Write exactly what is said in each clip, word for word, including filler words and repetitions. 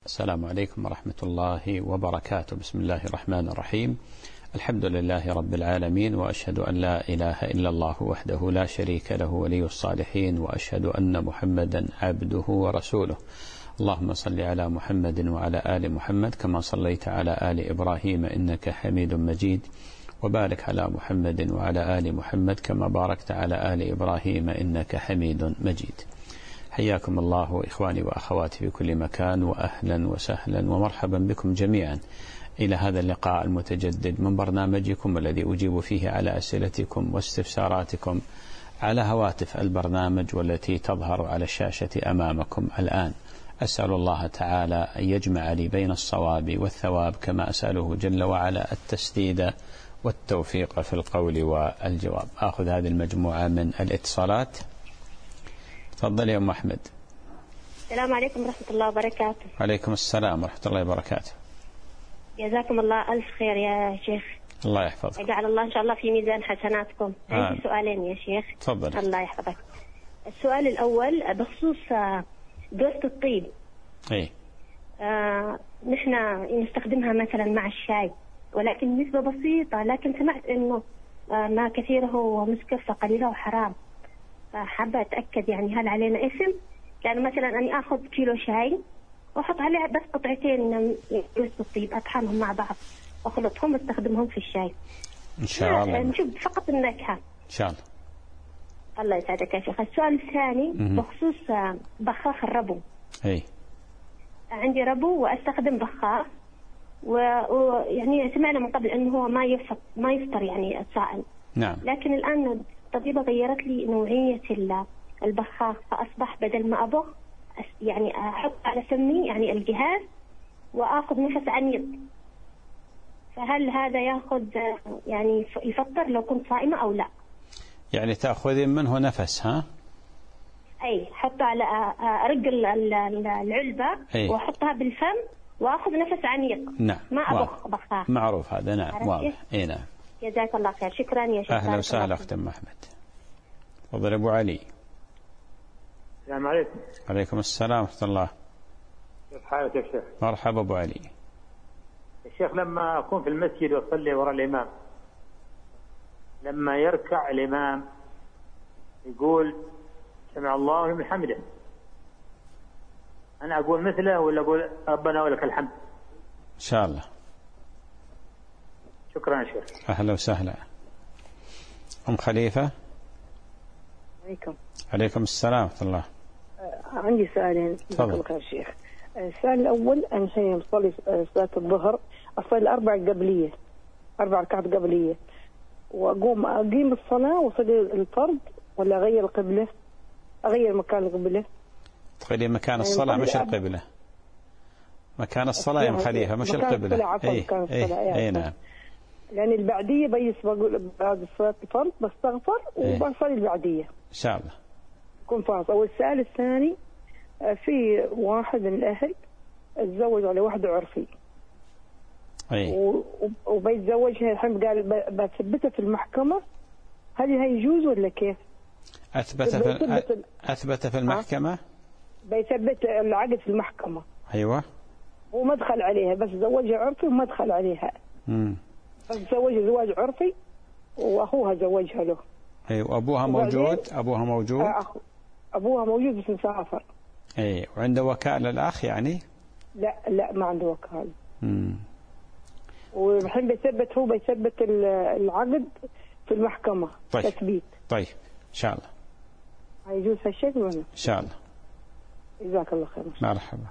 السلام عليكم ورحمة الله وبركاته. بسم الله الرحمن الرحيم. الحمد لله رب العالمين، وأشهد أن لا إله إلا الله وحده لا شريك له ولي الصالحين، وأشهد أن محمدا عبده ورسوله. اللهم صل على محمد وعلى آل محمد كما صليت على آل إبراهيم إنك حميد مجيد، وبارك على محمد وعلى آل محمد كما باركت على آل إبراهيم إنك حميد مجيد. حياكم الله إخواني وأخواتي في كل مكان، وأهلا وسهلا ومرحبا بكم جميعا إلى هذا اللقاء المتجدد من برنامجكم الذي أجيب فيه على أسئلتكم واستفساراتكم على هواتف البرنامج والتي تظهر على الشاشة أمامكم الآن. أسأل الله تعالى أن يجمع لي بين الصواب والثواب، كما أسأله جل وعلا التسديد والتوفيق في القول والجواب. أخذ هذه المجموعة من الاتصالات. تفضل يا أم أحمد. السلام عليكم ورحمة الله وبركاته. عليكم السلام ورحمة الله وبركاته. جزاكم الله ألف خير يا شيخ. الله يحفظك. يجعل الله إن شاء الله في ميزان حسناتكم. آه. عندي سؤالين يا شيخ. تفضل. الله يحفظك. السؤال الأول بخصوص دوسة الطيب. إيه. آه نحن نستخدمها مثلا مع الشاي، ولكن نسبة بسيطة، لكن سمعت إنه آه ما كثيره ومسكر فقليله حرام. فحابة أتأكد يعني هل علينا اسم؟ يعني مثلا أني أخذ كيلو شاي وأحط عليه بس قطعتين من دوسة الطيب، أطحنهم مع بعض وأخلطهم واستخدمهم في الشاي. إن شاء الله. نشوف فقط النكهة. إن شاء الله. الله يسعدك يا شيخ. السؤال الثاني م- بخصوص بخاخ الربو. إيه. عندي ربو وأستخدم بخاخ، ويعني سمعنا من قبل أنه هو ما يفطر ما يفطر يعني الصائم. نعم. لكن الآن الطبيبة غيرت لي نوعية البخاخ، فأصبح بدل ما أبخ يعني أحط على فمي يعني الجهاز وآخذ نفس عميق. فهل هذا ياخذ يعني يفطر لو كنت صائمة أو لا؟ يعني تأخذين منه نفس، ها؟ أي حطه على أرق العلبة. أي. وأحطها بالفم وأخذ نفس عميق. نعم. ما أبخ بخاخ. معروف هذا. نعم واضح. إيه نعم. جزاك الله خير. شكرا يا شيخ. أهلا وسهلا أخت أم أحمد. تفضل أبو علي. السلام عليكم. عليكم السلام ورحمة الله. كيف حالك يا شيخ؟ مرحبا أبو علي. الشيخ لما أكون في المسجد وأصلي وراء الإمام، لما يركع الإمام يقول سمع الله لمن حمده، أنا أقول مثله ولا أقول ربنا ولك الحمد؟ إن شاء الله. شكرا يا شيخ. أهلا وسهلا. أم خليفة. عليكم. عليكم السلام ورحمة الله. عندي سؤالين. تفضل. جزاك الله خير شيخ. السؤال الأول، أنا حين أصلي صلاة الظهر أصلي أربع قبلية، أربع ركعات قبلية، وأقوم أقيم الصلاة وأصلي الفرض ولا أغير القبلة؟ أغير مكان القبلة. تغيري مكان الصلاة مش القبلة. مكان الصلاة يا أم خليفة مش القبلة. أي أي أي نعم. لأن البعدية بيس بقول بعد صلاة الفرض بستغفر وبصلي البعدية. إن شاء الله. يكون فاصل. والسؤال الثاني، في واحد من الأهل تزوج على واحدة عرفي. أي. وبيتزوجها الحين، قال بثبتها في المحكمة، هل هي يجوز ولا كيف؟ أثبت في أثبت في المحكمة. بيثبت العقد في المحكمة. أيوة. وما دخل عليها، بس زوجها عرفي وما دخل عليها. امم. بس زوجها زواج عرفي وأخوها زوجها له. أيوة. وأبوها موجود. أبوها موجود. أخو. أبوها موجود بس مسافر. أي. وعنده وكالة الأخ يعني؟ لا لا ما عنده وكالة. امم. والحين بيثبت، هو بيثبت العقد في المحكمة. طيب. تثبيت. طيب إن شاء الله. هيجوز هالشيء ولا؟ إن شاء الله. جزاك الله خير. مرحبا.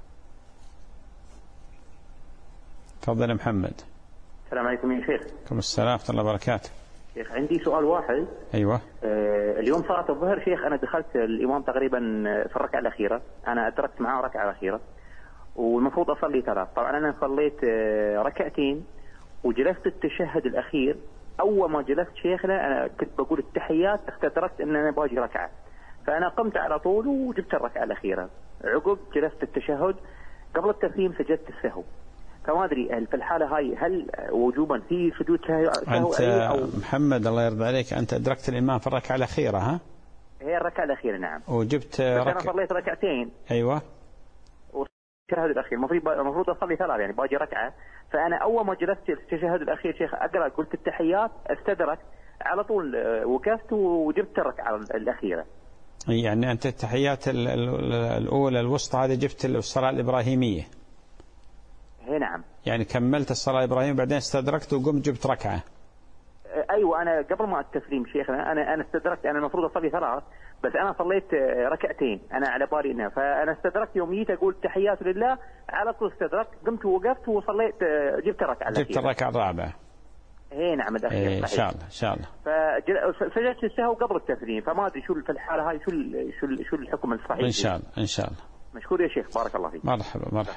تفضل محمد. السلام عليكم يا شيخ. عليكم السلام ورحمة الله وبركاته. شيخ عندي سؤال واحد. أيوة. آه اليوم صلاة الظهر شيخ، أنا دخلت الإمام تقريبا في الركعة الأخيرة، أنا أدركت معاه الركعة الأخيرة والمفروض أصلي ثلاث. طبعا أنا صليت آه ركعتين وجلست التشهد الأخير. أول ما جلست شيخنا أنا كنت بقول التحيات، استدركت أن أنا باجي ركعة، فأنا قمت على طول وجبت الركعة الأخيرة. عقب جلست التشهد، قبل التسليم سجدت السهو. فما أدري هل في الحالة هاي هل وجوبا في سجود سهو؟ أنت أو محمد الله يرضى عليك، أنت أدركت الإمام في الركعة الأخيرة، ها؟ هي الركعة الأخيرة نعم. وجبت ركعة. ركعة. أنا صليت ركعتين. أيوة. التشهد الأخير المفروض المفروض أصلي ثلاث يعني باجي ركعة، فأنا أول ما جلست التشهد الأخير شيخ أقرأ قلت التحيات استدرك على طول وقفت وجبت الركعة الأخيرة. يعني أنت التحيات الأولى الوسطى هذه جبت الصلاة الإبراهيمية. هي نعم. يعني كملت الصلاة الإبراهيمية بعدين استدركت وقمت جبت ركعة. أيوة أنا قبل ما التسليم شيخنا أنا أنا استدركت، أنا المفروض أصلي ثلاث بس أنا صليت ركعتين أنا على بالي إنها، فأنا استدركت يوم جيت أقول تحيات لله على طول استدركت قمت ووقفت وصليت جبت الركعة الأخيرة. جبت الركعة الرابعة. اي نعم الأخير. إيه إن شاء الله إن شاء الله. فسجدت السهو قبل التسليم، فما أدري شو في الحالة هاي شو شو شو الحكم الصحيح. إن شاء الله إن شاء الله. مشكور يا شيخ بارك الله فيك. مرحبا مرحبا.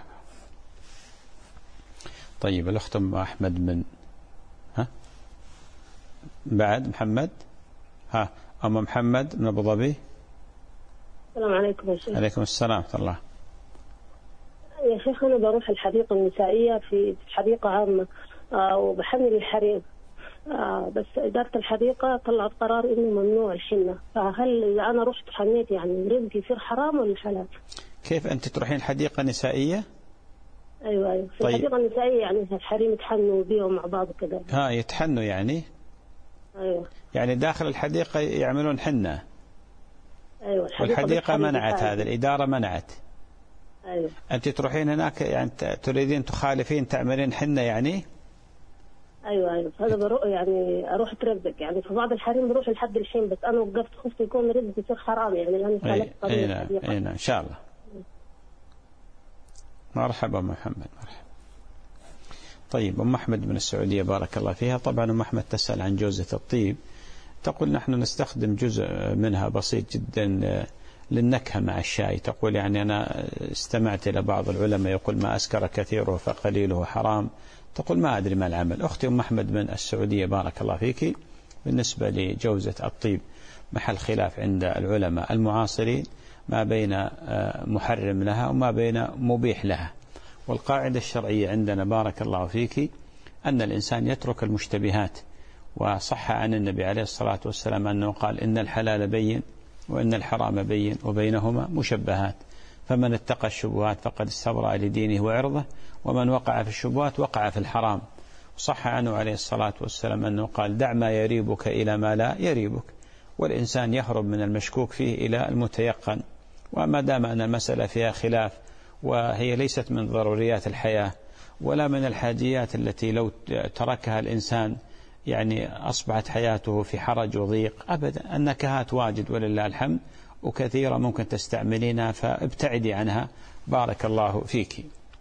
طيب الأخت أم أحمد من ها بعد محمد ها أم محمد من أبو ظبي. السلام عليكم يا شيخ. عليكم السلام ورحمة الله. يا شيخ أنا بروح الحديقة النسائية في حديقة عامة آه وبحمل الحريم آه بس إدارة الحديقة طلعت قرار إنه ممنوع الحنة، فهل إذا أنا رحت حنيت يعني رزقي يصير حرام ولا حلال؟ كيف أنت تروحين حديقة نسائية؟ أيوة أيوة في طيب. الحديقة النسائية يعني الحريم يتحنوا بيهم مع بعض كذا. ها يتحنوا يعني؟ أيوة. يعني داخل الحديقة يعملون حنة. أيوة. والحديقة منعت هذا، الإدارة منعت. أيوة. أنت تروحين هناك يعني تريدين تخالفين تعملين حنة يعني؟ أيوة أيوة هذا بروح يعني أروح أترزق يعني في بعض الحريم بروح لحد الحين، بس أنا وقفت خفت يكون رزقي يصير حرام يعني لأني خالفت قانون الحديقة. أي نعم إن شاء الله. مرحبا محمد مرحبا. طيب أم أحمد من السعودية بارك الله فيها. طبعا أم أحمد تسأل عن جوزة الطيب، تقول نحن نستخدم جزء منها بسيط جدا للنكهة مع الشاي. تقول يعني أنا استمعت إلى بعض العلماء يقول ما أسكر كثيره فقليله حرام. تقول ما أدري ما العمل. أختي أم أحمد من السعودية بارك الله فيك، بالنسبة لجوزة الطيب محل خلاف عند العلماء المعاصرين ما بين محرم لها وما بين مبيح لها. والقاعدة الشرعية عندنا بارك الله فيك أن الإنسان يترك المشتبهات، وصح عن النبي عليه الصلاة والسلام أنه قال إن الحلال بين وإن الحرام بين وبينهما مشبهات، فمن اتقى الشبهات فقد استبرأ لدينه وعرضه، ومن وقع في الشبهات وقع في الحرام. صح عنه عليه الصلاة والسلام أنه قال دع ما يريبك إلى ما لا يريبك، والإنسان يهرب من المشكوك فيه إلى المتيقن. وما دام أن المسألة فيها خلاف وهي ليست من ضروريات الحياة ولا من الحاجيات التي لو تركها الإنسان يعني أصبحت حياته في حرج وضيق أبدا، النكهات واجد ولله الحمد وكثيرة ممكن تستعملينها فابتعدي عنها بارك الله فيك.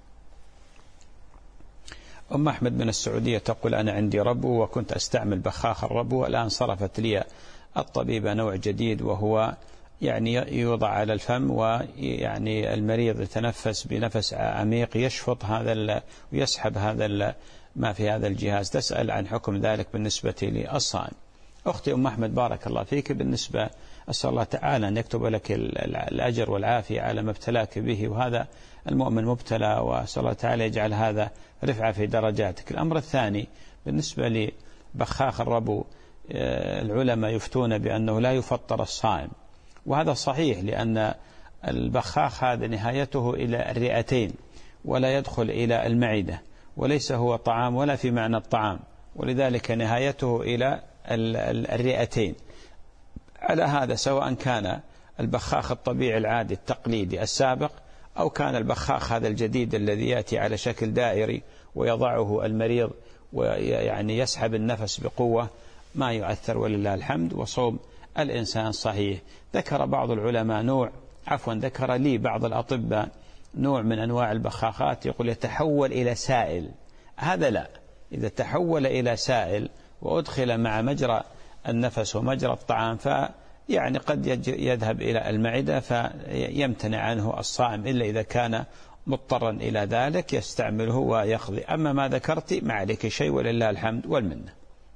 أم أحمد من السعودية تقول أنا عندي ربو وكنت أستعمل بخاخ الربو، والآن صرفت لي الطبيبة نوع جديد وهو يعني يوضع على الفم، ويعني المريض يتنفس بنفس عميق يشفط هذا ويسحب هذا ما في هذا الجهاز. تسأل عن حكم ذلك بالنسبة للصائم. أختي أم أحمد بارك الله فيك، بالنسبة أسأل الله تعالى أن يكتب لك الأجر والعافية على ما ابتلاك به، وهذا المؤمن مبتلى، وأسأل الله تعالى يجعل هذا رفعة في درجاتك. الأمر الثاني بالنسبة لبخاخ الربو، العلماء يفتون بأنه لا يفطر الصائم، وهذا صحيح لأن البخاخ هذا نهايته إلى الرئتين ولا يدخل إلى المعدة، وليس هو طعام ولا في معنى الطعام، ولذلك نهايته إلى الرئتين. على هذا سواء كان البخاخ الطبيعي العادي التقليدي السابق أو كان البخاخ هذا الجديد الذي يأتي على شكل دائري ويضعه المريض ويعني يسحب النفس بقوة، ما يؤثر ولله الحمد، وصوم الإنسان صحيح. ذكر بعض العلماء نوع عفوا ذكر لي بعض الأطباء نوع من أنواع البخاخات يقول يتحول إلى سائل. هذا لا، إذا تحول إلى سائل وأدخل مع مجرى النفس ومجرى الطعام فيعني قد يذهب إلى المعدة فيمتنع عنه الصائم، إلا إذا كان مضطرا إلى ذلك يستعمله ويقضي. أما ما ذكرت ما عليك شيء ولله الحمد والمنة.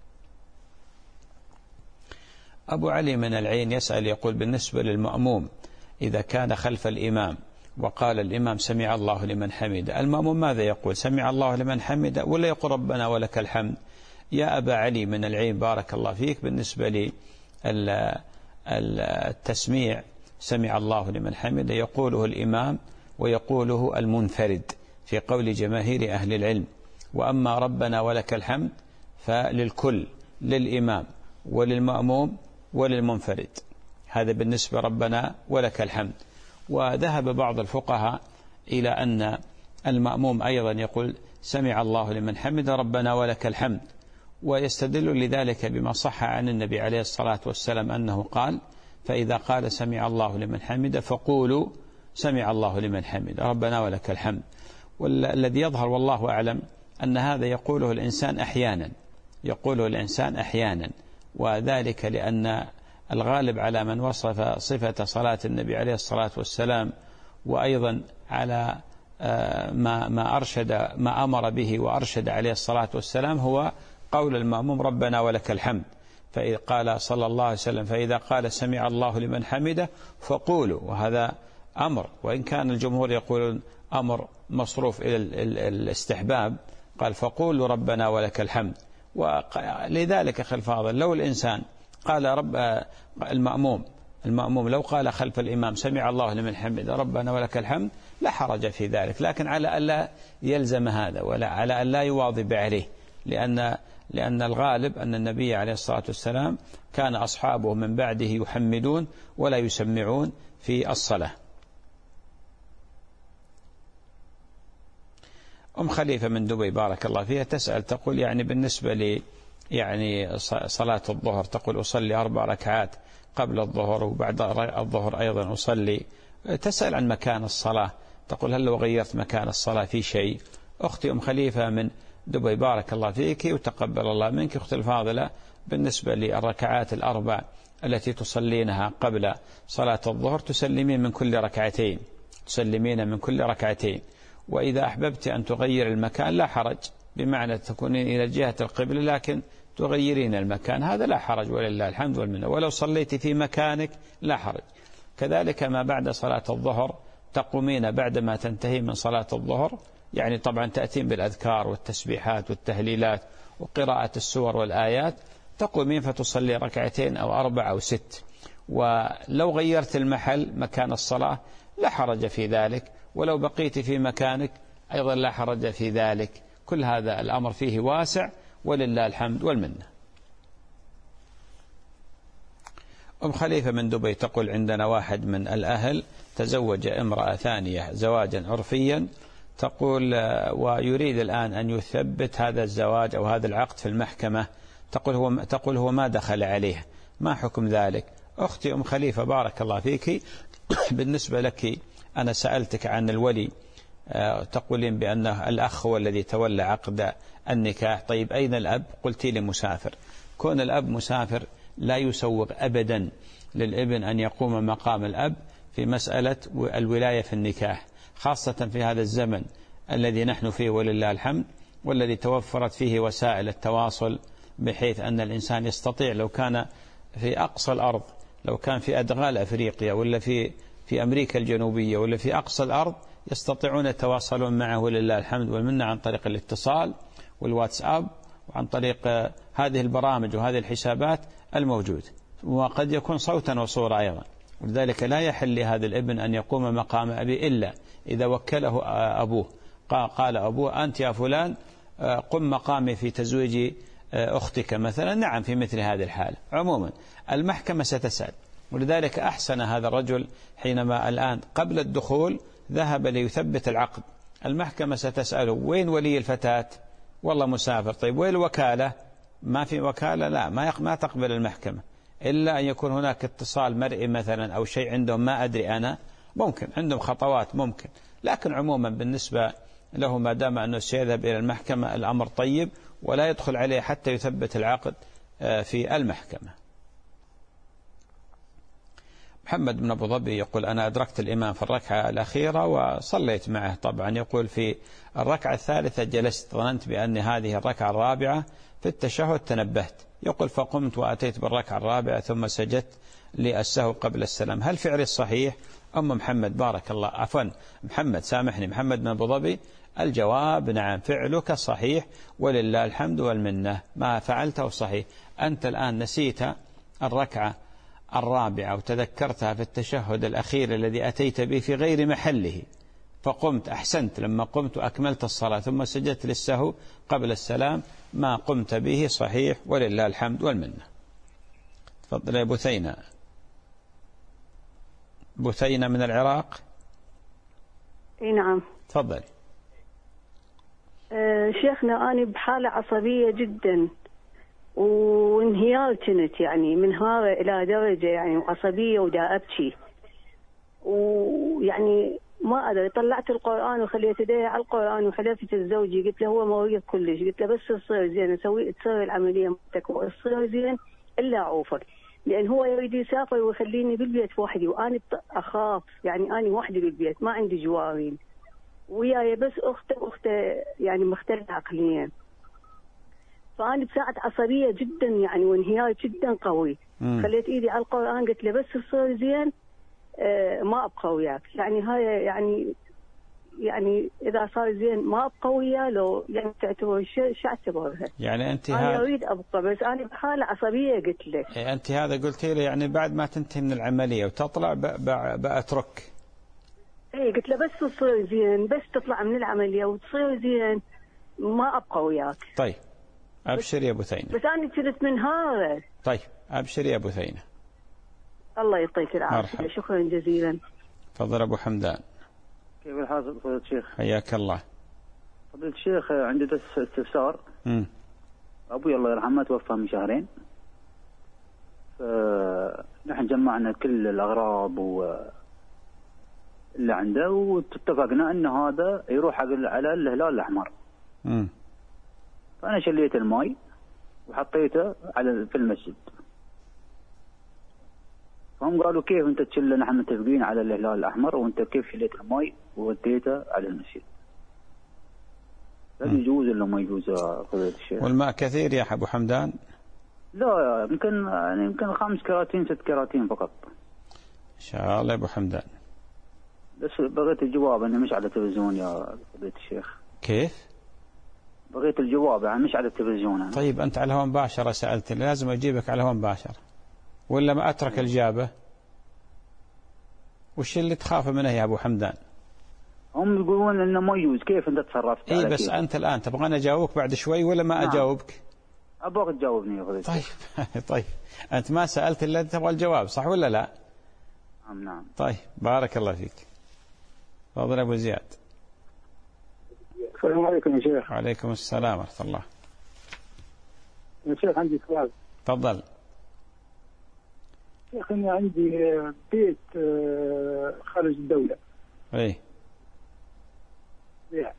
أبو علي من العين يسأل يقول بالنسبة للمأموم إذا كان خلف الإمام وقال الإمام سمع الله لمن حمد، المأموم ماذا يقول؟ سمع الله لمن حمد ولا يقول ربنا ولك الحمد؟ يا أبا علي من العين بارك الله فيك، بالنسبة للتسميع سمع الله لمن حمد يقوله الإمام ويقوله المنفرد في قول جماهير أهل العلم. وأما ربنا ولك الحمد فللكل، للإمام وللمأموم وللمنفرد. هذا بالنسبة ربنا ولك الحمد. وذهب بعض الفقهاء إلى أن المأموم أيضا يقول سمع الله لمن حمد ربنا ولك الحمد، ويستدل لذلك بما صح عن النبي عليه الصلاة والسلام أنه قال فإذا قال سمع الله لمن حمد فقولوا سمع الله لمن حمد ربنا ولك الحمد. والذي يظهر والله أعلم أن هذا يقوله الإنسان أحيانا يقوله الإنسان أحيانا وذلك لأن الغالب على من وصف صفة صلاة النبي عليه الصلاة والسلام وأيضا على ما ما أرشد ما أمر به وأرشد عليه الصلاة والسلام هو قول المأموم ربنا ولك الحمد. فإذا قال صلى الله عليه وسلم فإذا قال سمع الله لمن حمده فقولوا، وهذا أمر، وإن كان الجمهور يقولون أمر مصروف إلى الاستحباب، قال فقولوا ربنا ولك الحمد. ولذلك أخي الفاضل لو الإنسان قال رب المأموم المأموم لو قال خلف الإمام سمع الله لمن حمده ربنا ولك الحمد لا حرج في ذلك، لكن على ألا يلزم هذا ولا على ألا يواظب عليه، لأن لأن الغالب أن النبي عليه الصلاة والسلام كان أصحابه من بعده يحمدون ولا يسمعون في الصلاة. أم خليفة من دبي بارك الله فيها تسأل تقول يعني بالنسبة لي يعني صلاة الظهر تقول أصلي أربع ركعات قبل الظهر وبعد الظهر أيضا أصلي. تسأل عن مكان الصلاة، تقول هل لو غيرت مكان الصلاة في شيء؟ أختي أم خليفة من دبي بارك الله فيك وتقبل الله منك أختي الفاضلة، بالنسبة للركعات الأربع التي تصلينها قبل صلاة الظهر تسلمين من كل ركعتين تسلمين من كل ركعتين وإذا أحببت أن تغير المكان لا حرج، بمعنى تكونين إلى جهة القبلة لكن تغيرين المكان، هذا لا حرج ولله الحمد والمنة. ولو صليت في مكانك لا حرج. كذلك ما بعد صلاة الظهر تقومين بعدما تنتهي من صلاة الظهر، يعني طبعا تأتين بالأذكار والتسبيحات والتهليلات وقراءة السور والآيات، تقومين فتصلي ركعتين أو أربع أو ست. ولو غيرت المحل مكان الصلاة لا حرج في ذلك، ولو بقيت في مكانك أيضا لا حرج في ذلك. كل هذا الأمر فيه واسع ولله الحمد والمنة. أم خليفة من دبي تقول عندنا واحد من الأهل تزوج امرأة ثانية زواجا عرفيا، تقول ويريد الآن أن يثبت هذا الزواج أو هذا العقد في المحكمة، تقول هو, تقول هو ما دخل عليه، ما حكم ذلك؟ أختي أم خليفة بارك الله فيك، بالنسبة لك أنا سألتك عن الولي، تقولين بأن الأخ هو الذي تولى عقد النكاح، طيب أين الأب؟ قلتي لي مسافر. كون الأب مسافر لا يسوغ أبدا للابن أن يقوم مقام الأب في مسألة الولاية في النكاح، خاصة في هذا الزمن الذي نحن فيه ولله الحمد، والذي توفرت فيه وسائل التواصل بحيث أن الإنسان يستطيع لو كان في أقصى الأرض، لو كان في أدغال أفريقيا ولا في في أمريكا الجنوبية ولا في أقصى الأرض، يستطيعون يتواصلون معه ولله الحمد والمنة عن طريق الاتصال والواتساب وعن طريق هذه البرامج وهذه الحسابات الموجودة، وقد يكون صوتا وصورة أيضا. ولذلك لا يحل لهذا الابن أن يقوم مقام أبي إلا إذا وكله أبوه، قال أبوه أنت يا فلان قم مقامي في تزويج أختك مثلا، نعم في مثل هذه الحالة. عموما المحكمة ستسأل، ولذلك أحسن هذا الرجل حينما الآن قبل الدخول ذهب ليثبت العقد، المحكمة ستسأله وين ولي الفتاة؟ والله مسافر. طيب وين الوكالة؟ ما في وكالة، لا ما ما تقبل المحكمة إلا أن يكون هناك اتصال مرئي مثلا أو شيء عندهم، ما أدري أنا، ممكن عندهم خطوات ممكن، لكن عموما بالنسبة له ما دام أنه سيذهب إلى المحكمة الأمر طيب، ولا يدخل عليه حتى يثبت العقد في المحكمة. محمد بن أبو ظبي يقول أنا أدركت الإمام في الركعة الأخيرة وصليت معه، طبعا يقول في الركعة الثالثة جلست، ظننت بأن هذه الركعة الرابعة، في التشهد تنبهت، يقول فقمت وأتيت بالركعة الرابعة ثم سجدت للسهو قبل السلام، هل فعلي الصحيح؟ أم محمد بارك الله، عفوا محمد سامحني، محمد بن أبو ظبي، الجواب نعم فعلك صحيح ولله الحمد والمنة، ما فعلته صحيح. أنت الآن نسيت الركعة الرابعة وتذكرتها في التشهد الأخير الذي أتيت به في غير محله، فقمت أحسنت، لما قمت وأكملت الصلاة ثم سجدت للسهو قبل السلام ما قمت به صحيح ولله الحمد والمنة. تفضل يا بثينة. بثينة من العراق. اي نعم. تفضل. أه شيخنا أنا بحالة عصبية جدا وانهيار كنت، يعني منهارة إلى درجة يعني عصبية ودا أبكي، ويعني ما أدري طلعت القرآن وخليت يدي على القرآن وحلفت لزوجي قلت له هو مريض كلش، قلت له بس تصير زين اسوي تصير العملية مالتك وتصير زين إلا أعوفك، لأن هو يريد يسافر ويخليني بالبيت وحدي وأنا أخاف، يعني أنا وحدي بالبيت ما عندي جوارين وياي بس أخته أخته يعني مختلفة عقليا، فأنا بساعة عصبية جدا يعني وانهيار جدا قوي. مم. خليت إيدي على القرآن قلت له بس تصير زين آه ما أبقى وياك، يعني هاي يعني يعني إذا صار زين ما أبقى وياه لو يعني تعتبر شو اعتبرها؟ يعني أنت أنا هاد... أريد أبقى بس أنا بحالة عصبية قلت لك. أنت هذا قلتي لي يعني بعد ما تنتهي من العملية وتطلع بأترك. إيه قلت له بس تصير زين، بس تطلع من العملية وتصير زين ما أبقى وياك. طيب أبشر يا بثينة. بس أنا كنت منهارة. طيب أبشر يا بثينة. الله يعطيك العافية. شكرا جزيلا. تفضل أبو حمدان. كيف الحال فضيلة الشيخ؟ حياك الله. فضيلة الشيخ عندي بس استفسار. امم أبوي الله يرحمه توفى من شهرين، فنحن جمعنا كل الأغراض و اللي عنده واتفقنا أن هذا يروح على الهلال الأحمر. امم فأنا شليت الماء وحطيته على في المسجد، فهم قالوا كيف أنت تشيل، نحن متفقين على الهلال الأحمر وأنت كيف شليت الماء ووديته على المسجد؟ هل يجوز ولا ما يجوز يا فضيلة الشيخ؟ والماء كثير يا أبو حمدان؟ لا يمكن يعني يمكن خمس كراتين ست كراتين فقط. إن شاء الله يا أبو حمدان. بس بغيت الجواب أنا مش على التلفزيون يا فضيلة الشيخ. كيف؟ بغيت الجواب يعني مش على التلفزيون أنا. طيب أنت على الهواء مباشرة سألتني، لازم أجيبك على الهواء مباشرة ولا ما أترك الإجابة؟ وش اللي تخافه منه يا أبو حمدان؟ هم يقولون إنه ما يجوز، كيف أنت تصرفت؟ إيه بس كيف؟ أنت الآن تبغاني أجاوبك بعد شوي ولا ما نعم. أجاوبك؟ أبغاك تجاوبني يا فضيلة. طيب طيب أنت ما سألت إلا تبغى الجواب صح ولا لا؟ نعم نعم. طيب بارك الله فيك. تفضل أبو زياد. السلام عليكم يا شيخ. وعليكم السلام ورحمة الله. يا شيخ عندي سؤال. تفضل. شيخ أنا عندي بيت خارج الدولة. إيه. بيع.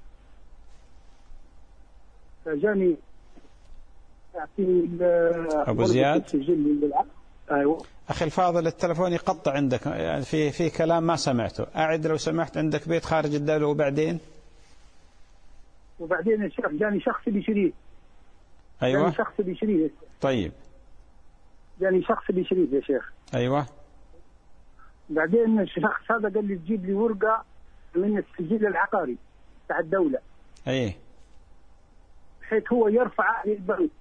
فجاني أعطيني أبو زياد. أيوة. أخي الفاضل التلفون يقطع عندك، يعني في في كلام ما سمعته، أعد لو سمحت. عندك بيت خارج الدولة وبعدين؟ وبعدين يا شيخ جاني شخص بيشريه. أيوة. جاني شخص بيشريه. طيب. جاني شخص بيشريه يا شيخ. أيوة. بعدين الشخص هذا قال لي تجيب لي ورقة من السجل العقاري بتاع الدولة. أيه. بحيث هو يرفع للبنك.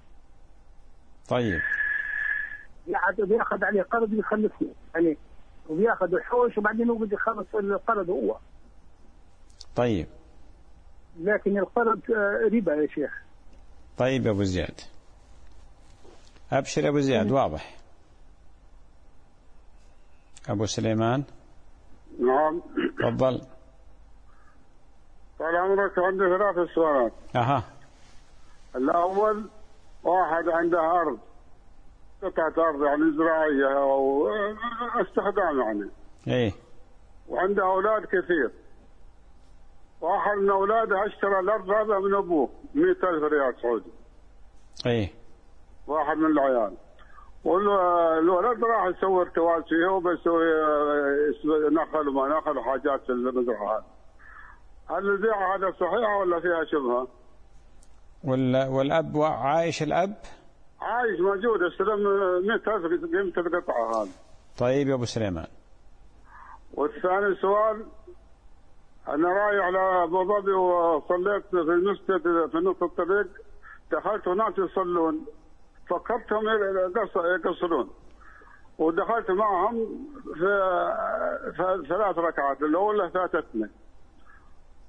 طيب. يقعد بياخذ عليه قرض ويخلصني يعني، وبياخذ الحوش وبعدين يقعد يخلص القرض هو. طيب. لكن القرض ربا يا شيخ. طيب يا أبو زياد. أبشر يا أبو زياد. واضح. أبو سليمان. نعم. تفضل. طال عمرك عندي ثلاث سؤالات. أها. الأول واحد عنده أرض، قطعة أرض يعني زراعية أو استخدام يعني. إيه. وعنده أولاد كثير. واحد من أولاده اشترى الأرض هذا من أبوه مئة ألف ريال سعودي. إيه. واحد من العيال. والولد راح يسوي ارتواز فيها وبيسوي نخل وما نخل وحاجات في المزرعة. هل البيعة هذا صحيحة ولا فيها شبهة؟ والأب عايش؟ الأب عايش موجود، استلم مئة ألف قيمة القطعة هذه. طيب يا أبو سليمان. والثاني سؤال، أنا رايح على أبو ظبي وصليت في المسجد في نص الطريق، دخلت وناس يصلون فكرتهم يقصرون ودخلت معهم في ثلاث ركعات، الأولى فاتتني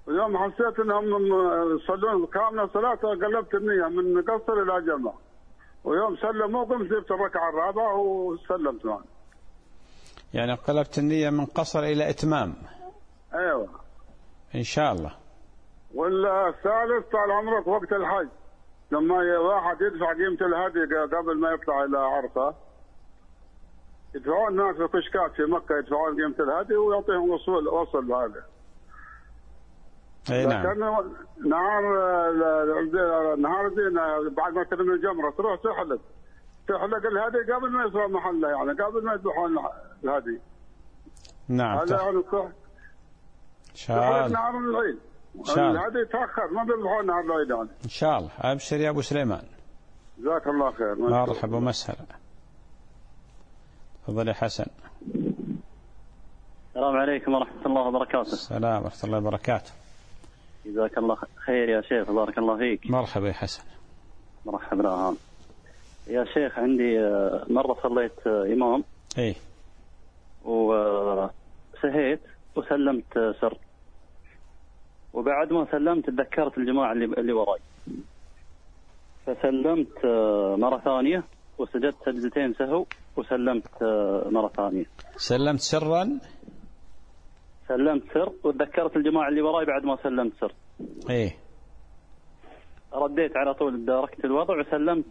ويوم حسيت انهم يصلون كامله صلاه قلبت النيه من قصر الى جمع، ويوم سلموا قمت جبت الركعه الرابعه وسلمت معه. يعني قلبت النيه من قصر الى اتمام. ايوه ان شاء الله. والثالث طال عمرك وقت الحج لما واحد يدفع قيمه الهدي قبل ما يطلع الى عرفه، يدفعون الناس في كشكات في مكه يدفعون قيمه الهدي ويعطيهم وصول وصل بهذا. اي نعم. لكن نهار نهار زين بعد ما ترمي الجمره تروح تحلق تحلق الهدي قبل ما يصير محله، يعني قبل ما يذبحون الهدي. نعم. هذا يعني ان شاء الله. نهار العيد. الهدي يتاخر ما بيذبحون نهار العيد يعني. ان شاء الله. ابشر يا ابو سليمان. جزاك الله خير. مرحبا ومسهلا. تفضل يا حسن. السلام عليكم ورحمة الله وبركاته. السلام ورحمة الله وبركاته. جزاك الله خير يا شيخ، بارك الله فيك. مرحبا يا حسن. مرحبا رهان. يا شيخ عندي مرة صليت إمام. إيه. وسهيت وسلمت سر، وبعد ما سلمت تذكرت الجماعة اللي اللي وراي، فسلمت مرة ثانية وسجدت سجدتين سهو وسلمت مرة ثانية. سلمت سرا؟ سلمت سر وتذكرت الجماعة اللي وراي بعد ما سلمت سر. ايه. رديت على طول داركت الوضع وسلمت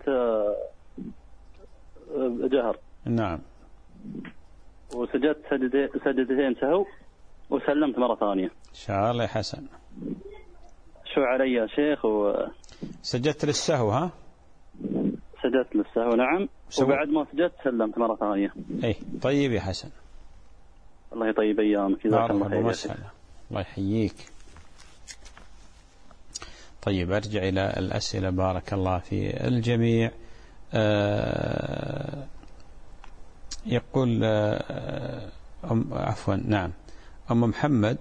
جهر. نعم. وسجدت سجدتين سهو وسلمت مرة ثانية. ان شاء الله يا حسن. شو علي يا شيخ؟ و... سجدت للسهو ها؟ سجدت للسهو نعم. سو... وبعد ما سجدت سلمت مرة ثانية. ايه طيب يا حسن. الله يطيب ايامك. جزاك الله خير. الله يحييك. طيب ارجع الى الاسئله بارك الله في الجميع. آه يقول آه أم عفوا نعم ام محمد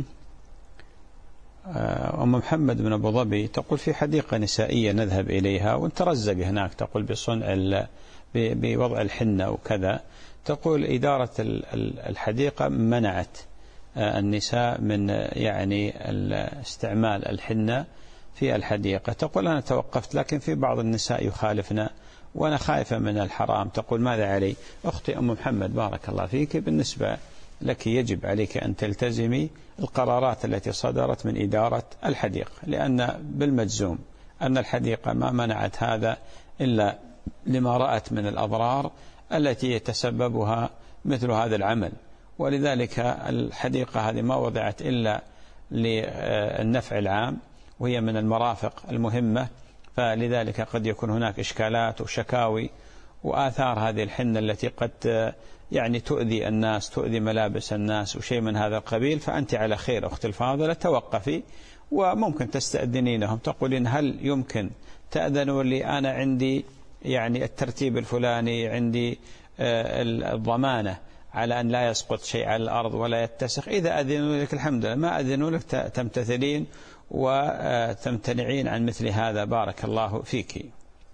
آه ام محمد من ابو ظبي تقول في حديقه نسائيه نذهب اليها ونترزق هناك، تقول بصنع بوضع الحنه وكذا. تقول إدارة الحديقة منعت النساء من يعني استعمال الحنة في الحديقة. تقول أنا توقفت لكن في بعض النساء يخالفنا وأنا خائفة من الحرام. تقول ماذا علي؟ أختي أم محمد بارك الله فيك، بالنسبة لك يجب عليك أن تلتزمي القرارات التي صدرت من إدارة الحديقة، لأن بالمجزوم أن الحديقة ما منعت هذا إلا لما رأت من الأضرار التي يتسببها مثل هذا العمل، ولذلك الحديقة هذه ما وضعت إلا للنفع العام وهي من المرافق المهمة، فلذلك قد يكون هناك إشكالات وشكاوي وآثار هذه الحنة التي قد يعني تؤذي الناس، تؤذي ملابس الناس وشيء من هذا القبيل. فأنت على خير أختي الفاضلة، توقفي وممكن تستأذنينهم تقولين هل يمكن تأذنوا لي أنا عندي يعني الترتيب الفلاني، عندي الضمانة على أن لا يسقط شيء على الأرض ولا يتسخ. إذا أذنوا لك الحمد لله، ما أذنوا لك تمتثلين وتمتنعين عن مثل هذا. بارك الله فيك.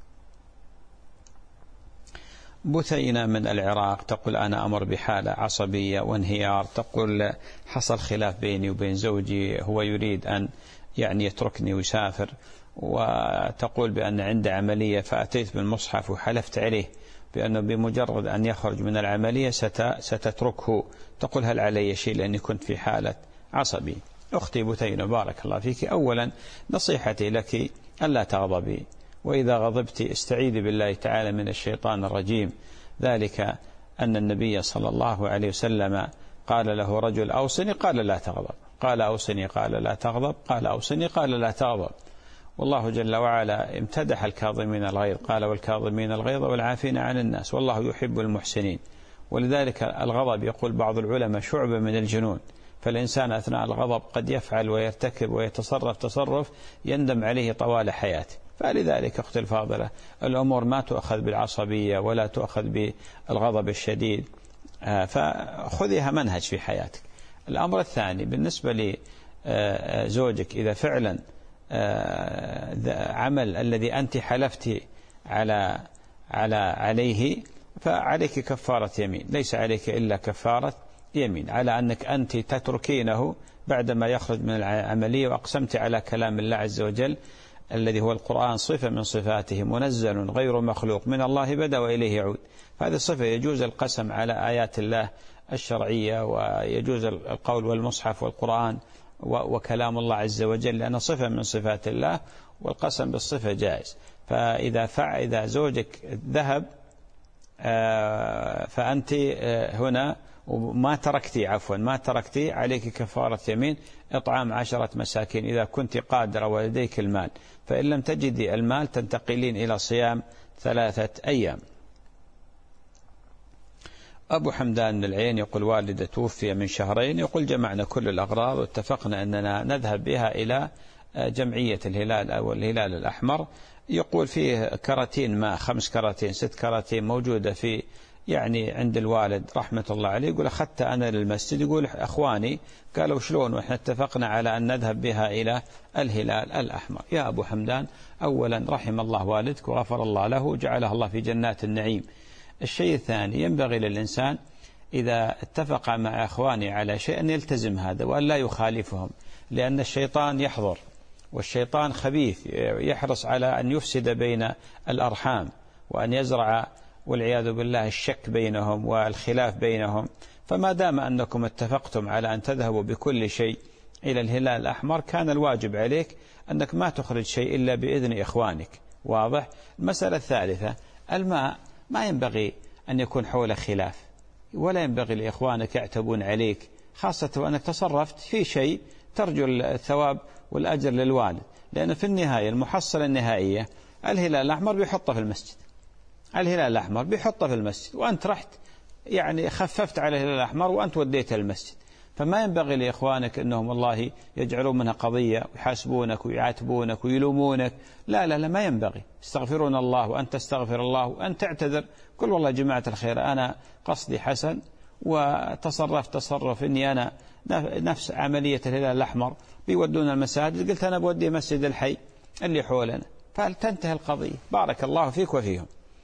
بثينة من العراق تقول أنا أمر بحالة عصبية وانهيار. تقول حصل خلاف بيني وبين زوجي، هو يريد أن يعني يتركني ويسافر، وتقول بأن عنده عملية فأتيت بالمصحف وحلفت عليه بأنه بمجرد أن يخرج من العملية ستتركه. تقول هل علي شيء لأني كنت في حالة عصبي؟ أختي بثينة بارك الله فيك، أولا نصيحتي لك ألا تغضبي، وإذا غضبت استعيذي بالله تعالى من الشيطان الرجيم، ذلك أن النبي صلى الله عليه وسلم قال له رجل أوصني، قال لا تغضب، قال أوصني، قال لا تغضب، قال أوصني، قال لا تغضب. والله جل وعلا امتدح الكاظمين الغيظ، قال والكاظمين الغيظ والعافين عن الناس والله يحب المحسنين. ولذلك الغضب يقول بعض العلماء شعبة من الجنون، فالإنسان أثناء الغضب قد يفعل ويرتكب ويتصرف تصرف يندم عليه طوال حياته. فلذلك أختي الفاضلة الأمور ما تؤخذ بالعصبية ولا تؤخذ بالغضب الشديد، فخذيها منهج في حياتك. الأمر الثاني بالنسبة لزوجك، إذا فعلا عمل الذي أنت حلفتي على على عليه فعليك كفارة يمين، ليس عليك إلا كفارة يمين على أنك أنت تتركينه بعدما يخرج من العملية، وأقسمت على كلام الله عز وجل الذي هو القرآن صفة من صفاته، منزل غير مخلوق، من الله بدأ وإليه يعود. فهذه الصفة يجوز القسم على آيات الله الشرعية، ويجوز القول والمصحف والقرآن وكلام الله عز وجل، لأنه صفة من صفات الله، والقسم بالصفة جائز. فإذا فعل إذا زوجك ذهب فأنت هنا وما تركتي عفوا ما تركتي عليك كفارة يمين إطعام عشرة مساكين إذا كنت قادرة ولديك المال، فإن لم تجدي المال تنتقلين إلى صيام ثلاثة أيام. أبو حمدان من العين يقول والدة توفي من شهرين، يقول جمعنا كل الأغراض واتفقنا أننا نذهب بها إلى جمعية الهلال أو الهلال الأحمر. يقول فيه كراتين ماء، خمس كراتين ست كراتين موجودة في يعني عند الوالد رحمة الله عليه. يقول أخذت أنا للمسجد، يقول أخواني قالوا شلون وإحنا اتفقنا على أن نذهب بها إلى الهلال الأحمر. يا أبو حمدان، أولا رحم الله والدك وغفر الله له وجعله الله في جنات النعيم. الشيء الثاني، ينبغي للإنسان إذا اتفق مع أخواني على شيء أن يلتزم هذا وأن لا يخالفهم، لأن الشيطان يحضر والشيطان خبيث يحرص على أن يفسد بين الأرحام وأن يزرع والعياذ بالله الشك بينهم والخلاف بينهم. فما دام أنكم اتفقتم على أن تذهبوا بكل شيء إلى الهلال الأحمر، كان الواجب عليك أنك ما تخرج شيء إلا بإذن إخوانك. واضح؟ المسألة الثالثة، الماء ما ينبغي أن يكون حول خلاف، ولا ينبغي لإخوانك يعتبون عليك، خاصة وأنك تصرفت في شيء ترجو الثواب والأجر للوالد، لأن في النهاية المحصلة النهائية الهلال الأحمر بيحطه في المسجد، الهلال الأحمر بيحطه في المسجد، وأنت رحت يعني خففت على الهلال الأحمر وأنت وديته المسجد. فما ينبغي لإخوانك أنهم والله يجعلون منها قضية ويحاسبونك ويعاتبونك ويلومونك. لا لا لا، ما ينبغي. استغفرون الله وأن تستغفر الله وأن تعتذر، قل والله جماعة الخير أنا قصدي حسن وتصرف تصرف إني أنا نفس عملية الهلال الأحمر بيودون المساجد، قلت أنا بودي مسجد الحي اللي حولنا، فلتنتهي القضية. بارك الله فيك وفيهم.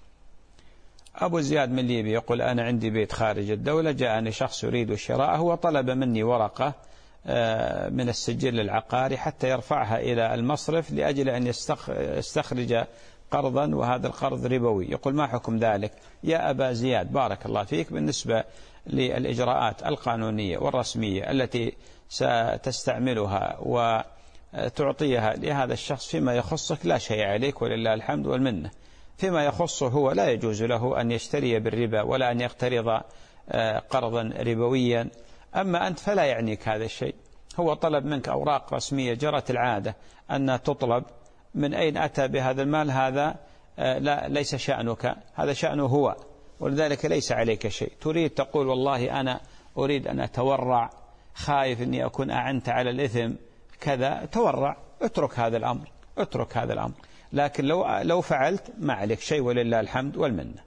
أبو زياد من ليبيا يقول أنا عندي بيت خارج الدولة، جاءني شخص يريد شراءه وطلب مني ورقة من السجل العقاري حتى يرفعها إلى المصرف لأجل أن يستخرج قرضا، وهذا القرض ربوي. يقول ما حكم ذلك يا أبا زياد؟ بارك الله فيك. بالنسبة للإجراءات القانونية والرسمية التي ستستعملها وتعطيها لهذا الشخص فيما يخصك لا شيء عليك ولله الحمد والمنة. فيما يخصه هو لا يجوز له أن يشتري بالربا ولا أن يقترض قرضا ربويا. أما أنت فلا يعنيك هذا الشيء، هو طلب منك أوراق رسمية جرت العادة أن تطلب، من أين أتى بهذا المال هذا لا ليس شأنك، هذا شأنه هو، ولذلك ليس عليك شيء. تريد تقول والله أنا أريد أن أتورع، خايف أني أكون أعنت على الإثم كذا، تورع، اترك هذا الأمر، اترك هذا الأمر. لكن لو لو فعلت ما عليك شيء ولله الحمد والمنة.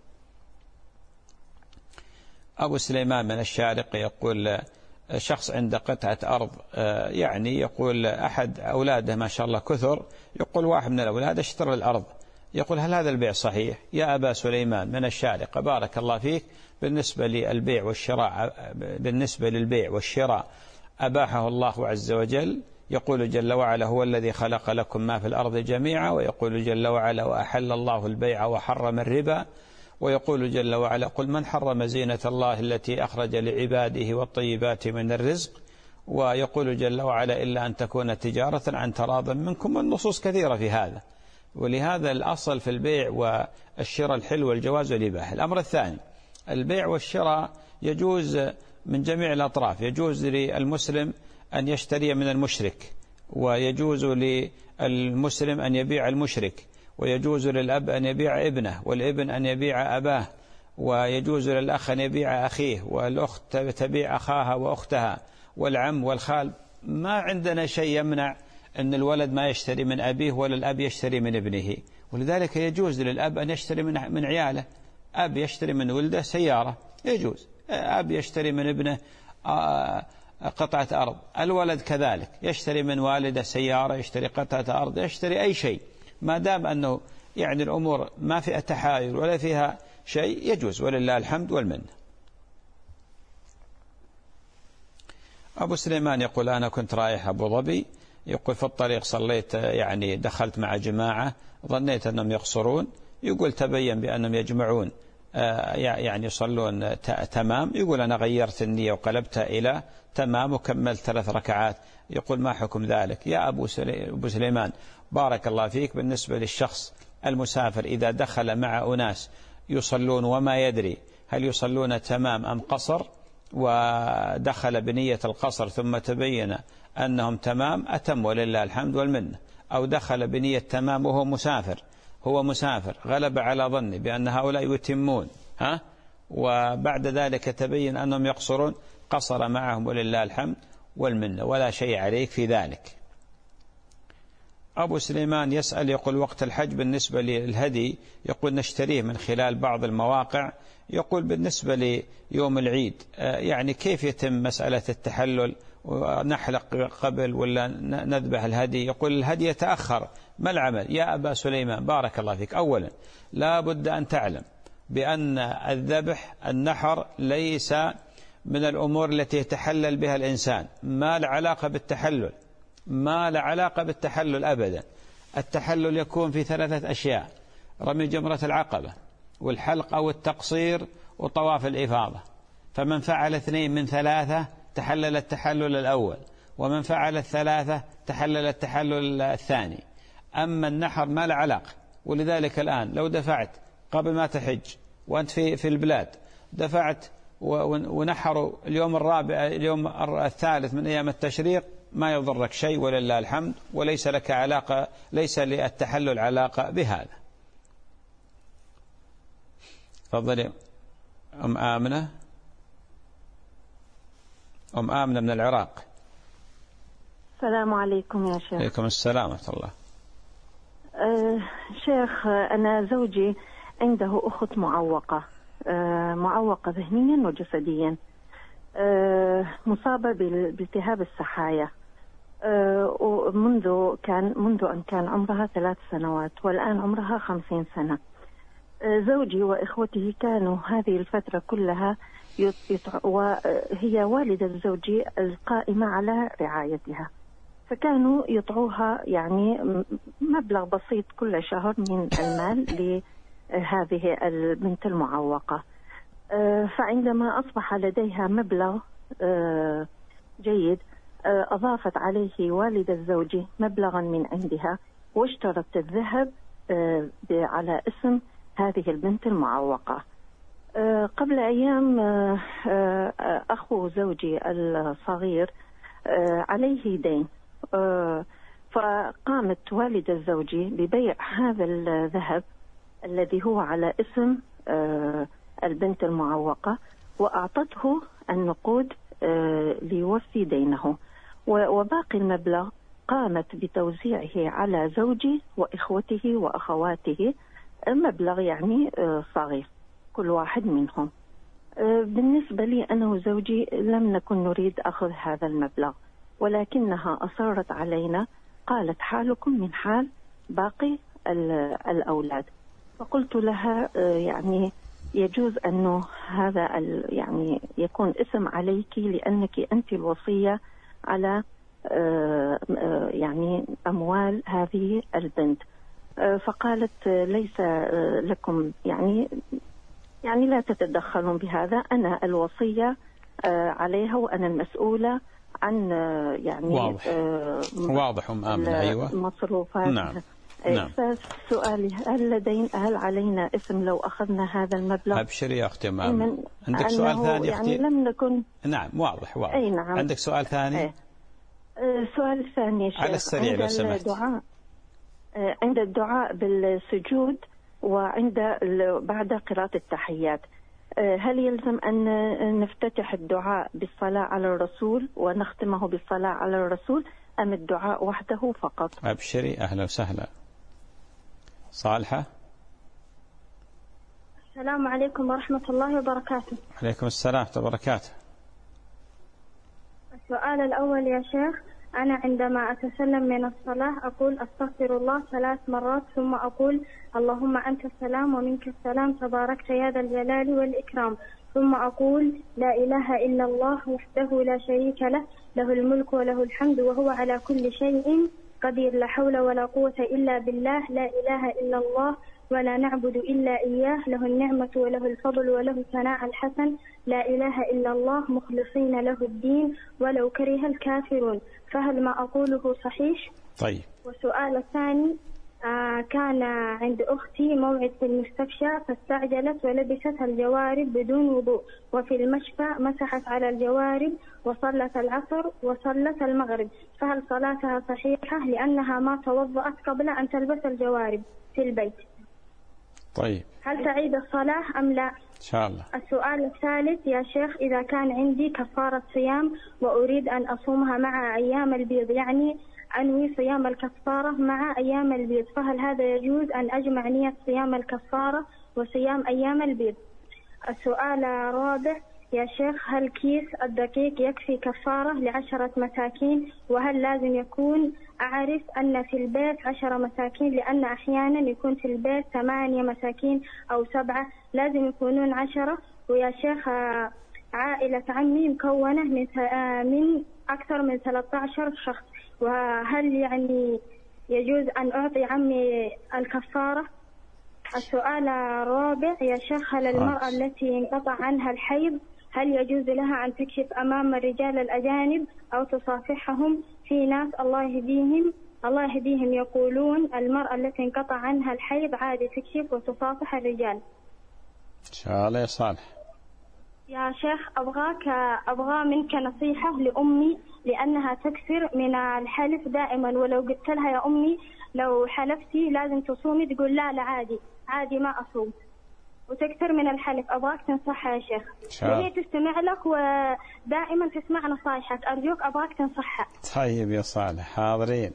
أبو سليمان من الشارقة يقول شخص عنده قطعة أرض، يعني يقول أحد أولاده ما شاء الله كثر، يقول واحد من الأولاد اشترى الأرض، يقول هل هذا البيع صحيح؟ يا أبا سليمان من الشارقة بارك الله فيك، بالنسبة للبيع والشراء بالنسبة للبيع والشراء أباحه الله عز وجل. يقول جل وعلا هو الذي خلق لكم ما في الأرض جميعا، ويقول جل وعلا وأحل الله البيع وحرم الربا، ويقول جل وعلا قل من حرم زينة الله التي أخرج لعباده والطيبات من الرزق، ويقول جل وعلا إلا أن تكون تجارة عن تراض منكم. والنصوص كثيرة في هذا، ولهذا الأصل في البيع والشراء الحل والجواز والإباحة. الأمر الثاني، البيع والشراء يجوز من جميع الأطراف، يجوز للمسلم أن يشتري من المشرك، ويجوز للمسلم أن يبيع المشرك، ويجوز للأب أن يبيع ابنه، والابن أن يبيع أباه، ويجوز للأخ أن يبيع أخيه، والأخت تبيع أخاها وأختها، والعم والخال. ما عندنا شيء يمنع أن الولد ما يشتري من أبيه ولا الأب يشتري من ابنه، ولذلك يجوز للأب أن يشتري من من عياله. أب يشتري من ولده سيارة يجوز، أب يشتري من ابنه قطعة أرض، الولد كذلك يشتري من والده سيارة، يشتري قطعة أرض، يشتري أي شيء، ما دام أنه يعني الأمور ما فيها تحايل ولا فيها شيء يجوز ولله الحمد والمنة. أبو سليمان يقول أنا كنت رايح أبو ظبي، يقول في الطريق صليت يعني دخلت مع جماعة ظنيت أنهم يقصرون، يقول تبين بأنهم يجمعون يعني يصلون تمام، يقول أنا غيرت النية وقلبتها إلى تمام وكملت ثلاث ركعات. يقول ما حكم ذلك؟ يا أبو سليمان بارك الله فيك، بالنسبة للشخص المسافر إذا دخل مع أناس يصلون وما يدري هل يصلون تمام أم قصر، ودخل بنية القصر ثم تبين أنهم تمام أتم ولله الحمد والمنة، أو دخل بنية تمام وهو مسافر هو مسافر غلب على ظني بأن هؤلاء يتمون ها وبعد ذلك تبين أنهم يقصرون، قصر معهم ولله الحمد والمنة ولا شيء عليك في ذلك. أبو سليمان يسأل يقول وقت الحج بالنسبة للهدي، يقول نشتريه من خلال بعض المواقع، يقول بالنسبة ليوم العيد يعني كيف يتم مسألة التحلل، ونحلق قبل ولا نذبح الهدي؟ يقول الهدي يتأخر، ما العمل؟ يا أبا سليمان بارك الله فيك، أولا لا بد أن تعلم بأن الذبح النحر ليس من الأمور التي يتحلل بها الإنسان، ما له علاقة بالتحلل، ما له علاقة بالتحلل أبدا. التحلل يكون في ثلاثة أشياء: رمي جمرة العقبة والحلق أو التقصير وطواف الإفاضة، فمن فعل اثنين من ثلاثة تحلل التحلل الأول، ومن فعل الثلاثة تحلل التحلل الثاني. أما النحر ما له علاقة، ولذلك الآن لو دفعت قبل ما تحج وأنت في في البلاد دفعت ونحروا اليوم الرابع اليوم الثالث من أيام التشريق ما يضرك شيء ولله الحمد، وليس لك علاقة، ليس للتحلل علاقة بهذا. تفضلي أم آمنة. أم آمنة من العراق. السلام عليكم يا شيخ. عليكم السلام ورحمة الله. أه شيخ، أنا زوجي عنده أخت معوقة، أه معوقة ذهنيا وجسديا، أه مصابة بالتهاب السحايا، أه ومنذ كان منذ أن كان عمرها ثلاث سنوات والآن عمرها خمسين سنة. أه زوجي وإخوته كانوا هذه الفترة كلها وهي والدة زوجي القائمة على رعايتها، فكانوا يطعوها يعني مبلغ بسيط كل شهر من المال لهذه البنت المعوقة. فعندما أصبح لديها مبلغ جيد أضافت عليه والدة زوجي مبلغا من عندها واشترت الذهب على اسم هذه البنت المعوقة. قبل أيام أخو زوجي الصغير عليه دين، فقامت والدة زوجي ببيع هذا الذهب الذي هو على اسم البنت المعوقة وأعطته النقود ليوفي دينه، وباقي المبلغ قامت بتوزيعه على زوجي وإخوته وأخواته، مبلغ يعني صغير كل واحد منهم. بالنسبة لي أنا وزوجي لم نكن نريد أخذ هذا المبلغ، ولكنها أصرت علينا، قالت حالكم من حال باقي الأولاد. فقلت لها يعني يجوز أنه هذا يعني يكون اسم عليك لأنك أنت الوصية على يعني أموال هذه البنت. فقالت ليس لكم يعني يعني لا تتدخلون بهذا، أنا الوصية عليها وأنا المسؤولة عن يعني واضح واضح أم آمنة. أيوة مصروفات. نعم نعم. فسؤالي هل لدينا هل علينا اسم لو أخذنا هذا المبلغ؟ أبشري يا أختي أم آمنة. عندك سؤال ثاني يعني أختي؟ لم نكن. نعم واضح واضح. أي نعم. عندك سؤال ثاني؟ أي. السؤال الثاني شيخ، على السريع لو سمحت. الدعاء عند الدعاء بالسجود وعند بعد قراءة التحيات، هل يلزم أن نفتتح الدعاء بالصلاة على الرسول ونختمه بالصلاة على الرسول أم الدعاء وحده فقط؟ أبشري أهلا وسهلا. صالحة. السلام عليكم ورحمة الله وبركاته. عليكم السلام ورحمة الله وبركاته. السؤال الأول يا شيخ، أنا عندما أتسلم من الصلاة أقول أستغفر الله ثلاث مرات، ثم أقول اللهم أنت السلام ومنك السلام تباركت يا ذا الجلال والإكرام، ثم أقول لا إله إلا الله وحده لا شريك له، له الملك وله الحمد وهو على كل شيء قدير، لا حول ولا قوة إلا بالله، لا إله إلا الله ولا نعبد إلا إياه، له النعمة وله الفضل وله الثناء الحسن، لا إله إلا الله مخلصين له الدين ولو كره الكافرون. فهل ما أقوله صحيح؟ طيب. والسؤال الثاني، آه كان عند أختي موعد في المستشفى فاستعجلت ولبست الجوارب بدون وضوء، وفي المشفى مسحت على الجوارب وصلت العصر وصلت المغرب، فهل صلاتها صحيحة لأنها ما توضأت قبل أن تلبس الجوارب في البيت؟ طيب. هل تعيد الصلاة أم لا؟ إن شاء الله. السؤال الثالث يا شيخ، إذا كان عندي كفارة صيام وأريد أن أصومها مع أيام البيض، يعني أنوي صيام الكفارة مع أيام البيض، فهل هذا يجوز أن أجمع نية صيام الكفارة وصيام أيام البيض؟ السؤال الرابع يا شيخ، هل كيس الدقيق يكفي كفارة لعشرة مساكين؟ وهل لازم يكون أعرف أن في البيت عشرة مساكين؟ لأن أحيانا يكون في البيت ثمانية مساكين أو سبعة، لازم يكونون عشرة. ويا شيخ عائلة عمي مكونة من من أكثر من ثلاثة عشر شخص، وهل يعني يجوز أن أعطي عمي الكفارة؟ السؤال الرابع يا شيخ، هل المرأة التي انقطع عنها الحيض هل يجوز لها أن تكشف أمام الرجال الأجانب أو تصافحهم؟ في ناس الله يهديهم الله يهديهم يقولون المرأة التي انقطع عنها الحيض عادي تكشف وتصافح الرجال. إن شاء الله يا صالح. يا شيخ أبغاك أبغى منك نصيحة لأمي، لأنها تكثر من الحلف دائما، ولو قلت لها يا أمي لو حلفتي لازم تصومي تقول لا لا عادي عادي ما أصوم، وتكثر من الحلف. أبغاك تنصحها يا شيخ، هي تستمع لك ودائما تسمع نصايحك، أرجوك أبغاك تنصحها. طيب يا صالح، حاضرين.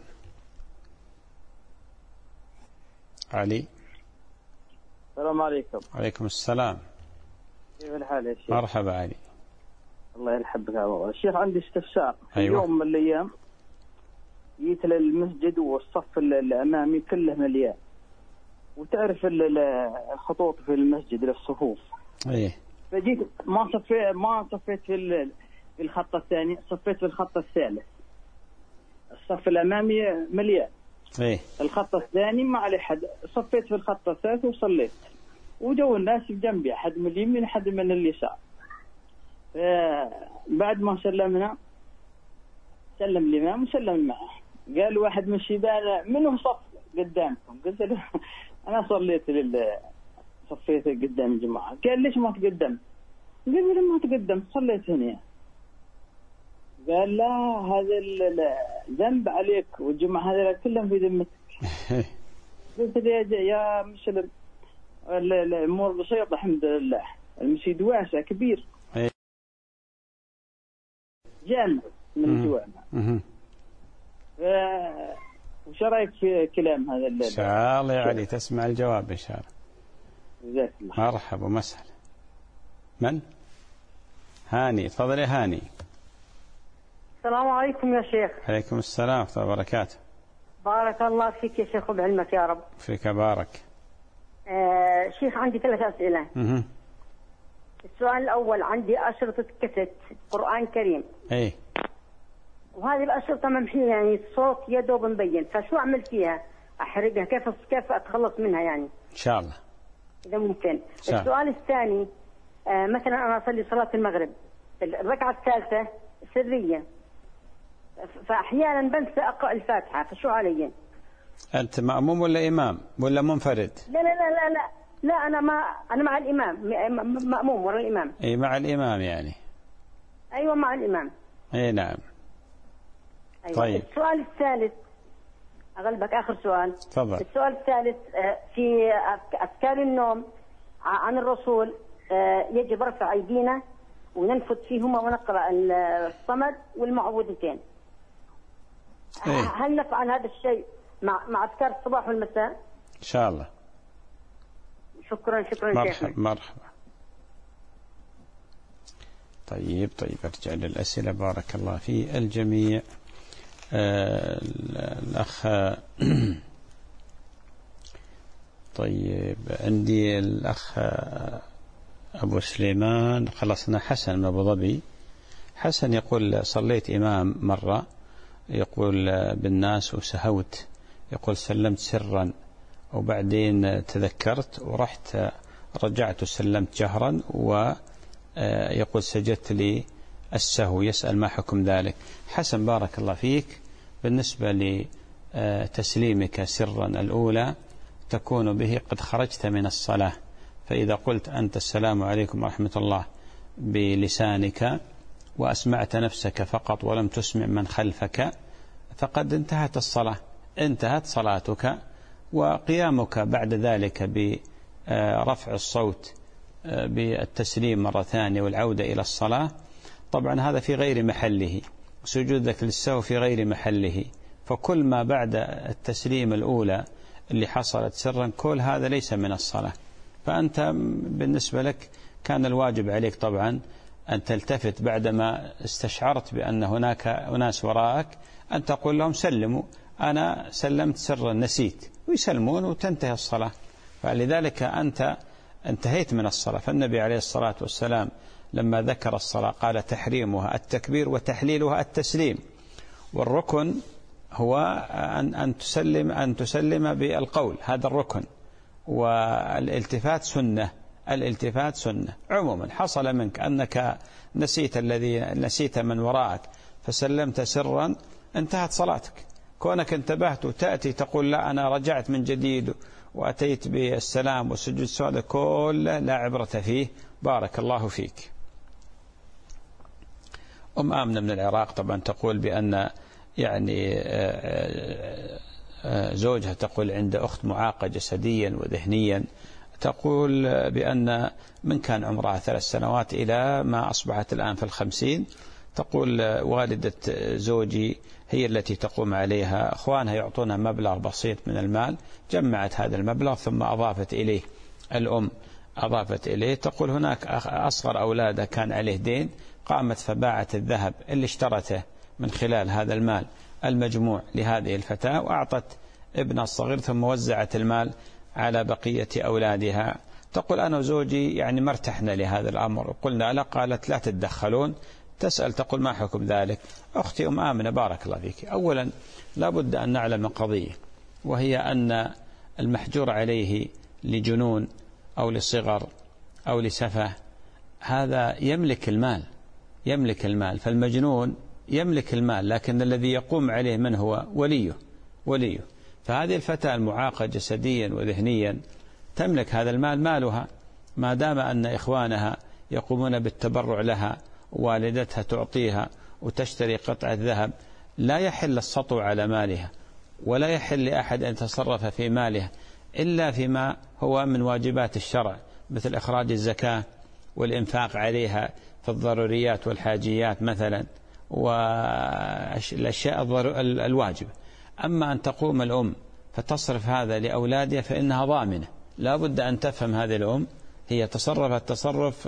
علي. السلام عليكم. وعليكم السلام. كيف الحال يا شيخ؟ مرحبا علي. الله يرحبك يا الله. الشيخ عندي استفسار. أيوة. يوم من الأيام جيت للمسجد والصف الأمامي كله مليان، وتعرف الخطوط في المسجد للصفوف. ايه. فجيت ما صفيت ما صفيت في في الخط الثاني، صفيت في الخط الثالث. الصف الأمامي مليان. ايه. الخط الثاني ما عليه حد، صفيت في الخط الثالث وصليت. وجو الناس بجنبي، حد من اليمين حد من اليسار. بعد ما سلمنا سلم الإمام وسلم معه، قال واحد من الشيبان منهم صف قدامكم؟ قلت له أنا صليت لل صفيت قدام الجماعة. قال ليش ما تقدم؟ قلت له ما تقدم صليت هنا. قال لا هذا الذنب عليك والجماعة هذا كلهم في ذمتك. قلت له يا مسلم الأمور بسيطة الحمد لله، المسجد واسع كبير جامع من الجوامع. وش رايك في كلام هذا الليل؟ ان شاء الله يا علي تسمع الجواب ان شاء الله. جزاك الله. مرحبا ومسهلا. من؟ هاني. تفضل يا هاني. السلام عليكم يا شيخ. عليكم السلام ورحمة الله وبركاته. بارك الله فيك يا شيخ وبعلمك يا رب. فيك بارك. آه شيخ عندي ثلاث أسئلة. مه. السؤال الأول، عندي أشرطة كاسيت قرآن كريم. ايه. وهذه الأشرطة ممحية يعني الصوت يدوب مبين، فشو أعمل فيها؟ أحرقها كيف كيف أتخلص منها يعني؟ إن شاء الله. إذا ممكن. شاء. السؤال الثاني، آه مثلا أنا أصلي صلاة المغرب، الركعة الثالثة سرية، فأحيانا بنسى أقرأ الفاتحة، فشو علي؟ أنت مأموم ولا إمام ولا منفرد؟ لا لا لا لا لا, لا أنا ما أنا مع الإمام، مأموم ورا الإمام. أي مع الإمام يعني. أيوة مع الإمام. أي نعم. أيوة. طيب. السؤال الثالث أغلبك آخر سؤال. تفضل. السؤال الثالث، في أذكار النوم عن الرسول يجب رفع أيدينا وننفذ فيهما ونقرأ الصمد والمعوذتين. إيه؟ هل نفعل هذا الشيء مع مع أذكار الصباح والمساء؟ إن شاء الله. شكرا شكرا مرحبا شيخنا. مرحبا. طيب طيب ارجع للأسئلة بارك الله في الجميع. الأخ طيب عندي الأخ أبو سليمان، خلصنا. حسن من أبو ظبي. حسن يقول صليت إمام مرة يقول بالناس وسهوت، يقول سلمت سرا وبعدين تذكرت ورحت رجعت وسلمت جهرا، ويقول سجدت لي السهو، يسأل ما حكم ذلك. حسن بارك الله فيك، بالنسبة لتسليمك سرا الأولى تكون به قد خرجت من الصلاة، فإذا قلت أنت السلام عليكم ورحمة الله بلسانك وأسمعت نفسك فقط ولم تسمع من خلفك فقد انتهت الصلاة، انتهت صلاتك. وقيامك بعد ذلك برفع الصوت بالتسليم مرة ثانية والعودة إلى الصلاة طبعا هذا في غير محله، سجودك للسهو في غير محله، فكل ما بعد التسليم الأولى اللي حصلت سرا كل هذا ليس من الصلاة. فأنت بالنسبة لك كان الواجب عليك طبعا أن تلتفت بعدما استشعرت بأن هناك أناس وراءك أن تقول لهم سلموا، أنا سلمت سرا نسيت، ويسلمون وتنتهي الصلاة. فلذلك أنت انتهيت من الصلاة. فالنبي عليه الصلاة والسلام لما ذكر الصلاة قال تحريمها التكبير وتحليلها التسليم، والركن هو أن أن تسلم أن تسلم بالقول، هذا الركن، والالتفات سنة، الالتفات سنة. عموما حصل منك أنك نسيت الذي نسيت من وراءك فسلمت سرا، انتهت صلاتك. كونك انتبهت وتأتي تقول لا أنا رجعت من جديد وأتيت بالسلام والسجود السوداء كله لا عبرة فيه. بارك الله فيك. أم آمنة من العراق طبعا تقول بأن يعني زوجها تقول عند أخت معاقة جسديا وذهنيا، تقول بأن من كان عمرها ثلاث سنوات إلى ما أصبحت الآن في الخمسين، تقول والدة زوجي هي التي تقوم عليها، أخوانها يعطونها مبلغ بسيط من المال، جمعت هذا المبلغ ثم أضافت إليه، الأم أضافت إليه. تقول هناك أصغر أولادها كان عليه دين، قامت فباعت الذهب اللي اشترته من خلال هذا المال المجموع لهذه الفتاة وأعطت ابنها الصغير، ثم وزعت المال على بقية أولادها. تقول أنا وزوجي يعني ما ارتحنا لهذا الأمر، قلنا لا، قالت لا تتدخلون. تسأل تقول ما حكم ذلك؟ أختي أم آمنة بارك الله فيك، أولا لا بد أن نعلم قضية، وهي أن المحجور عليه لجنون أو لصغر أو لسفة هذا يملك المال، يملك المال، فالمجنون يملك المال، لكن الذي يقوم عليه من هو؟ وليه، وليه. فهذه الفتاة المعاقة جسديا وذهنيا تملك هذا المال، مالها، ما دام أن إخوانها يقومون بالتبرع لها، والدتها تعطيها وتشتري قطعة ذهب، لا يحل السطو على مالها، ولا يحل لأحد أن يتصرف في مالها إلا فيما هو من واجبات الشرع، مثل إخراج الزكاة والإنفاق عليها في الضروريات والحاجيات مثلا، والأشياء الواجبة. أما أن تقوم الأم فتصرف هذا لأولادها فإنها ضامنة، لا بد أن تفهم هذه الأم هي تصرفت تصرف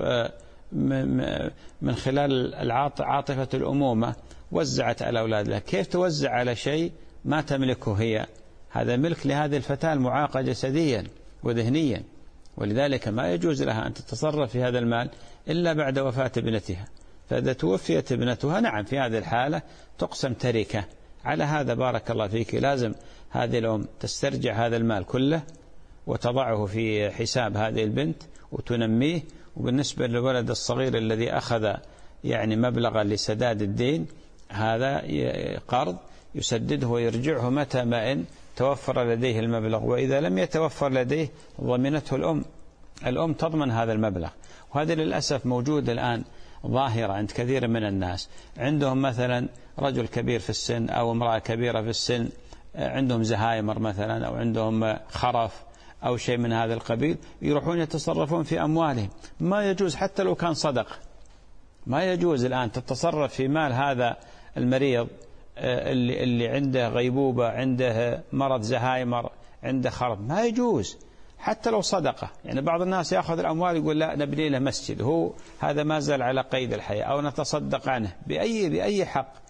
من خلال عاطفة الأمومة، وزعت على أولادها. كيف توزع على شيء ما تملكه هي؟ هذا ملك لهذه الفتاة المعاقة جسديا وذهنيا، ولذلك ما يجوز لها أن تتصرف في هذا المال إلا بعد وفاة ابنتها. فإذا توفيت ابنتها نعم في هذه الحالة تقسم تركة. على هذا بارك الله فيك لازم هذه الأم تسترجع هذا المال كله وتضعه في حساب هذه البنت وتنميه. وبالنسبة للولد الصغير الذي أخذ يعني مبلغا لسداد الدين، هذا قرض يسدده ويرجعه متى ما إن توفر لديه المبلغ، وإذا لم يتوفر لديه ضمنته الأم، الأم تضمن هذا المبلغ. وهذا للأسف موجود الآن ظاهرة عند كثير من الناس، عندهم مثلا رجل كبير في السن أو امرأة كبيرة في السن، عندهم زهايمر مثلا أو عندهم خرف أو شيء من هذا القبيل، يروحون يتصرفون في أموالهم. ما يجوز حتى لو كان صدقة، ما يجوز الآن تتصرف في مال هذا المريض اللي, اللي عنده غيبوبة، عنده مرض زهايمر، عنده خرف، ما يجوز حتى لو صدقة. يعني بعض الناس يأخذ الأموال يقول لا نبني له مسجد، هو هذا ما زال على قيد الحياة، أو نتصدق عنه بأي, بأي حق.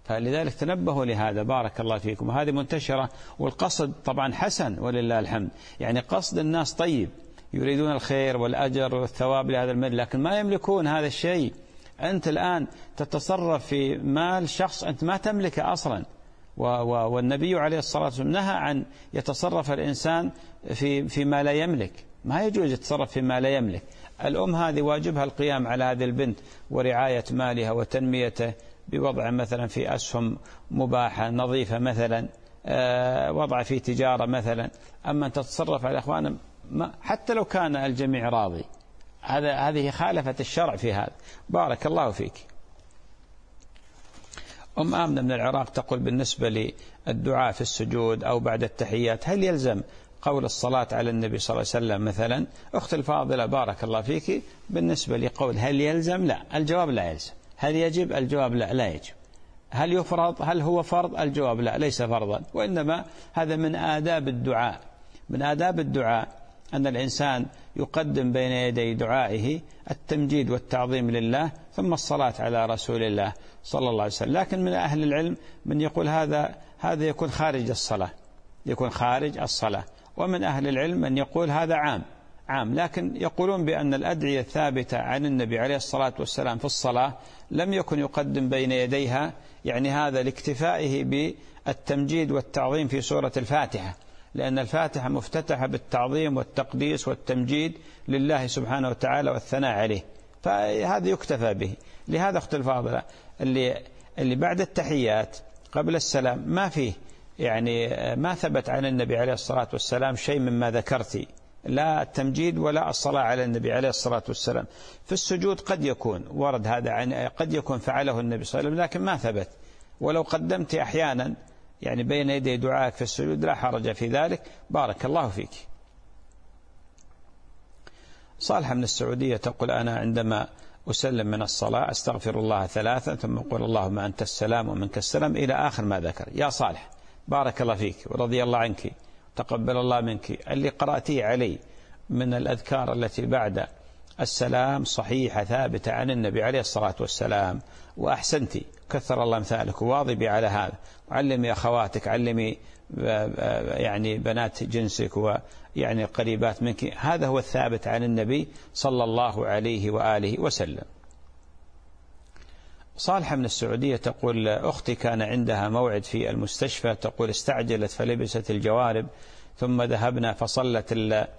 فلذلك تنبهوا لهذا بارك الله فيكم. وهذه منتشرة، والقصد طبعا حسن ولله الحمد، يعني قصد الناس طيب، يريدون الخير والأجر والثواب لهذا المال، لكن ما يملكون هذا الشيء. أنت الآن تتصرف في مال شخص أنت ما تملكه أصلا، والنبي عليه الصلاة والسلام نهى عن يتصرف الإنسان في فيما لا يملك، ما يجوز يتصرف فيما لا يملك. الأم هذه واجبها القيام على هذه البنت ورعاية مالها وتنميته بوضع مثلا في أسهم مباحة نظيفة مثلا، وضع في تجارة مثلا. أما أن تتصرف على أخواننا حتى لو كان الجميع راضي، هذا هذه خالفت الشرع في هذا. بارك الله فيك. أم آمنة من العراق تقول بالنسبة للدعاء في السجود أو بعد التحيات هل يلزم قول الصلاة على النبي صلى الله عليه وسلم مثلا؟ أخت الفاضلة بارك الله فيك، بالنسبة لقول هل يلزم، لا، الجواب لا يلزم. هل يجب؟ الجواب لا، لا يجب. هل يفرض؟ هل هو فرض؟ الجواب لا، ليس فرضا، وإنما هذا من آداب الدعاء. من آداب الدعاء أن الإنسان يقدم بين يدي دعائه التمجيد والتعظيم لله ثم الصلاة على رسول الله صلى الله عليه وسلم. لكن من أهل العلم من يقول هذا هذا يكون خارج الصلاة، يكون خارج الصلاة. ومن أهل العلم من يقول هذا عام عام، لكن يقولون بأن الأدعية الثابتة عن النبي عليه الصلاة والسلام في الصلاة لم يكن يقدم بين يديها، يعني هذا لاكتفائه بالتمجيد والتعظيم في سورة الفاتحة، لأن الفاتحة مفتتحة بالتعظيم والتقديس والتمجيد لله سبحانه وتعالى والثناء عليه، فهذا يكتفى به. لهذا أخت الفاضلة اللي اللي بعد التحيات قبل السلام ما فيه، يعني ما ثبت عن النبي عليه الصلاة والسلام شيء مما ذكرتي، لا التمجيد ولا الصلاة على النبي عليه الصلاة والسلام. في السجود قد يكون ورد هذا عن، قد يكون فعله النبي صلى الله عليه وسلم، لكن ما ثبت. ولو قدمت أحيانا يعني بين يدي دعائك في السجود لا حرج في ذلك. بارك الله فيك. صالحة من السعودية تقول أنا عندما أسلم من الصلاة أستغفر الله ثلاثا ثم أقول اللهم أنت السلام ومنك السلام إلى آخر ما ذكر. يا صالح بارك الله فيك ورضي الله عنك تقبل الله منك، اللي قرأتيه علي من الأذكار التي بعد السلام صحيحة ثابتة عن النبي عليه الصلاة والسلام، وأحسنتي كثر الله مثالك، وواظبي على هذا، وعلمي أخواتك، علمي يعني بنات جنسك ويعني قريبات منك، هذا هو الثابت عن النبي صلى الله عليه وآله وسلم. صالحة من السعودية تقول أختي كان عندها موعد في المستشفى، تقول استعجلت فلبست الجوارب ثم ذهبنا فصلت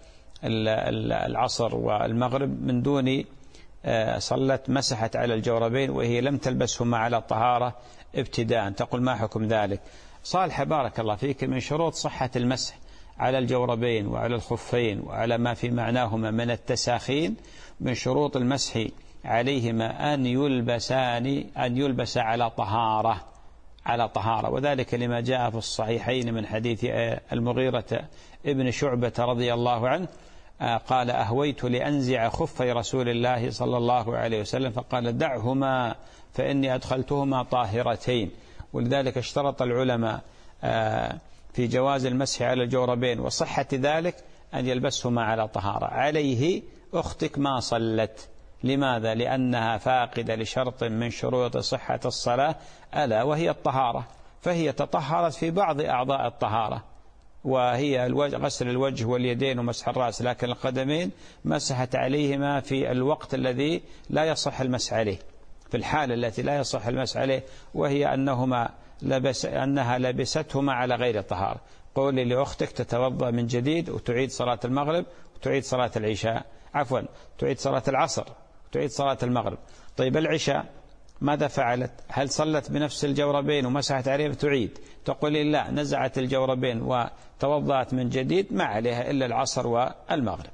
العصر والمغرب من دون صلت، مسحت على الجوربين وهي لم تلبسهما على طهارة ابتداء، تقول ما حكم ذلك؟ صالحة بارك الله فيك، من شروط صحة المسح على الجوربين وعلى الخفين وعلى ما في معناهما من التساخين، من شروط المسح عليهما أن يلبسان أن يلبس على طهارة على طهارة وذلك لما جاء في الصحيحين من حديث المغيرة ابن شعبة رضي الله عنه قال أهويت لأنزع خفي رسول الله صلى الله عليه وسلم فقال دعهما فإني أدخلتهما طاهرتين. ولذلك اشترط العلماء في جواز المسح على الجوربين وصحة ذلك أن يلبسهما على طهارة. عليه أختك ما صلت، لماذا؟ لأنها فاقدة لشرط من شروط صحة الصلاة ألا وهي الطهارة، فهي تطهرت في بعض أعضاء الطهارة وهي الوجه، غسل الوجه واليدين ومسح الرأس، لكن القدمين مسحت عليهما في الوقت الذي لا يصح المسح عليه، في الحالة التي لا يصح المسح عليه، وهي أنهما لبس أنها لبستهما على غير الطهارة. قولي لأختك تتوضأ من جديد وتعيد صلاة المغرب وتعيد صلاة العشاء، عفوا تعيد صلاة العصر وتعيد صلاة المغرب. طيب العشاء ماذا فعلت؟ هل صلت بنفس الجوربين ومسحت عليه؟ تعيد. تقول لي لا، نزعت الجوربين وتوضأت من جديد، ما عليها إلا العصر والمغرب.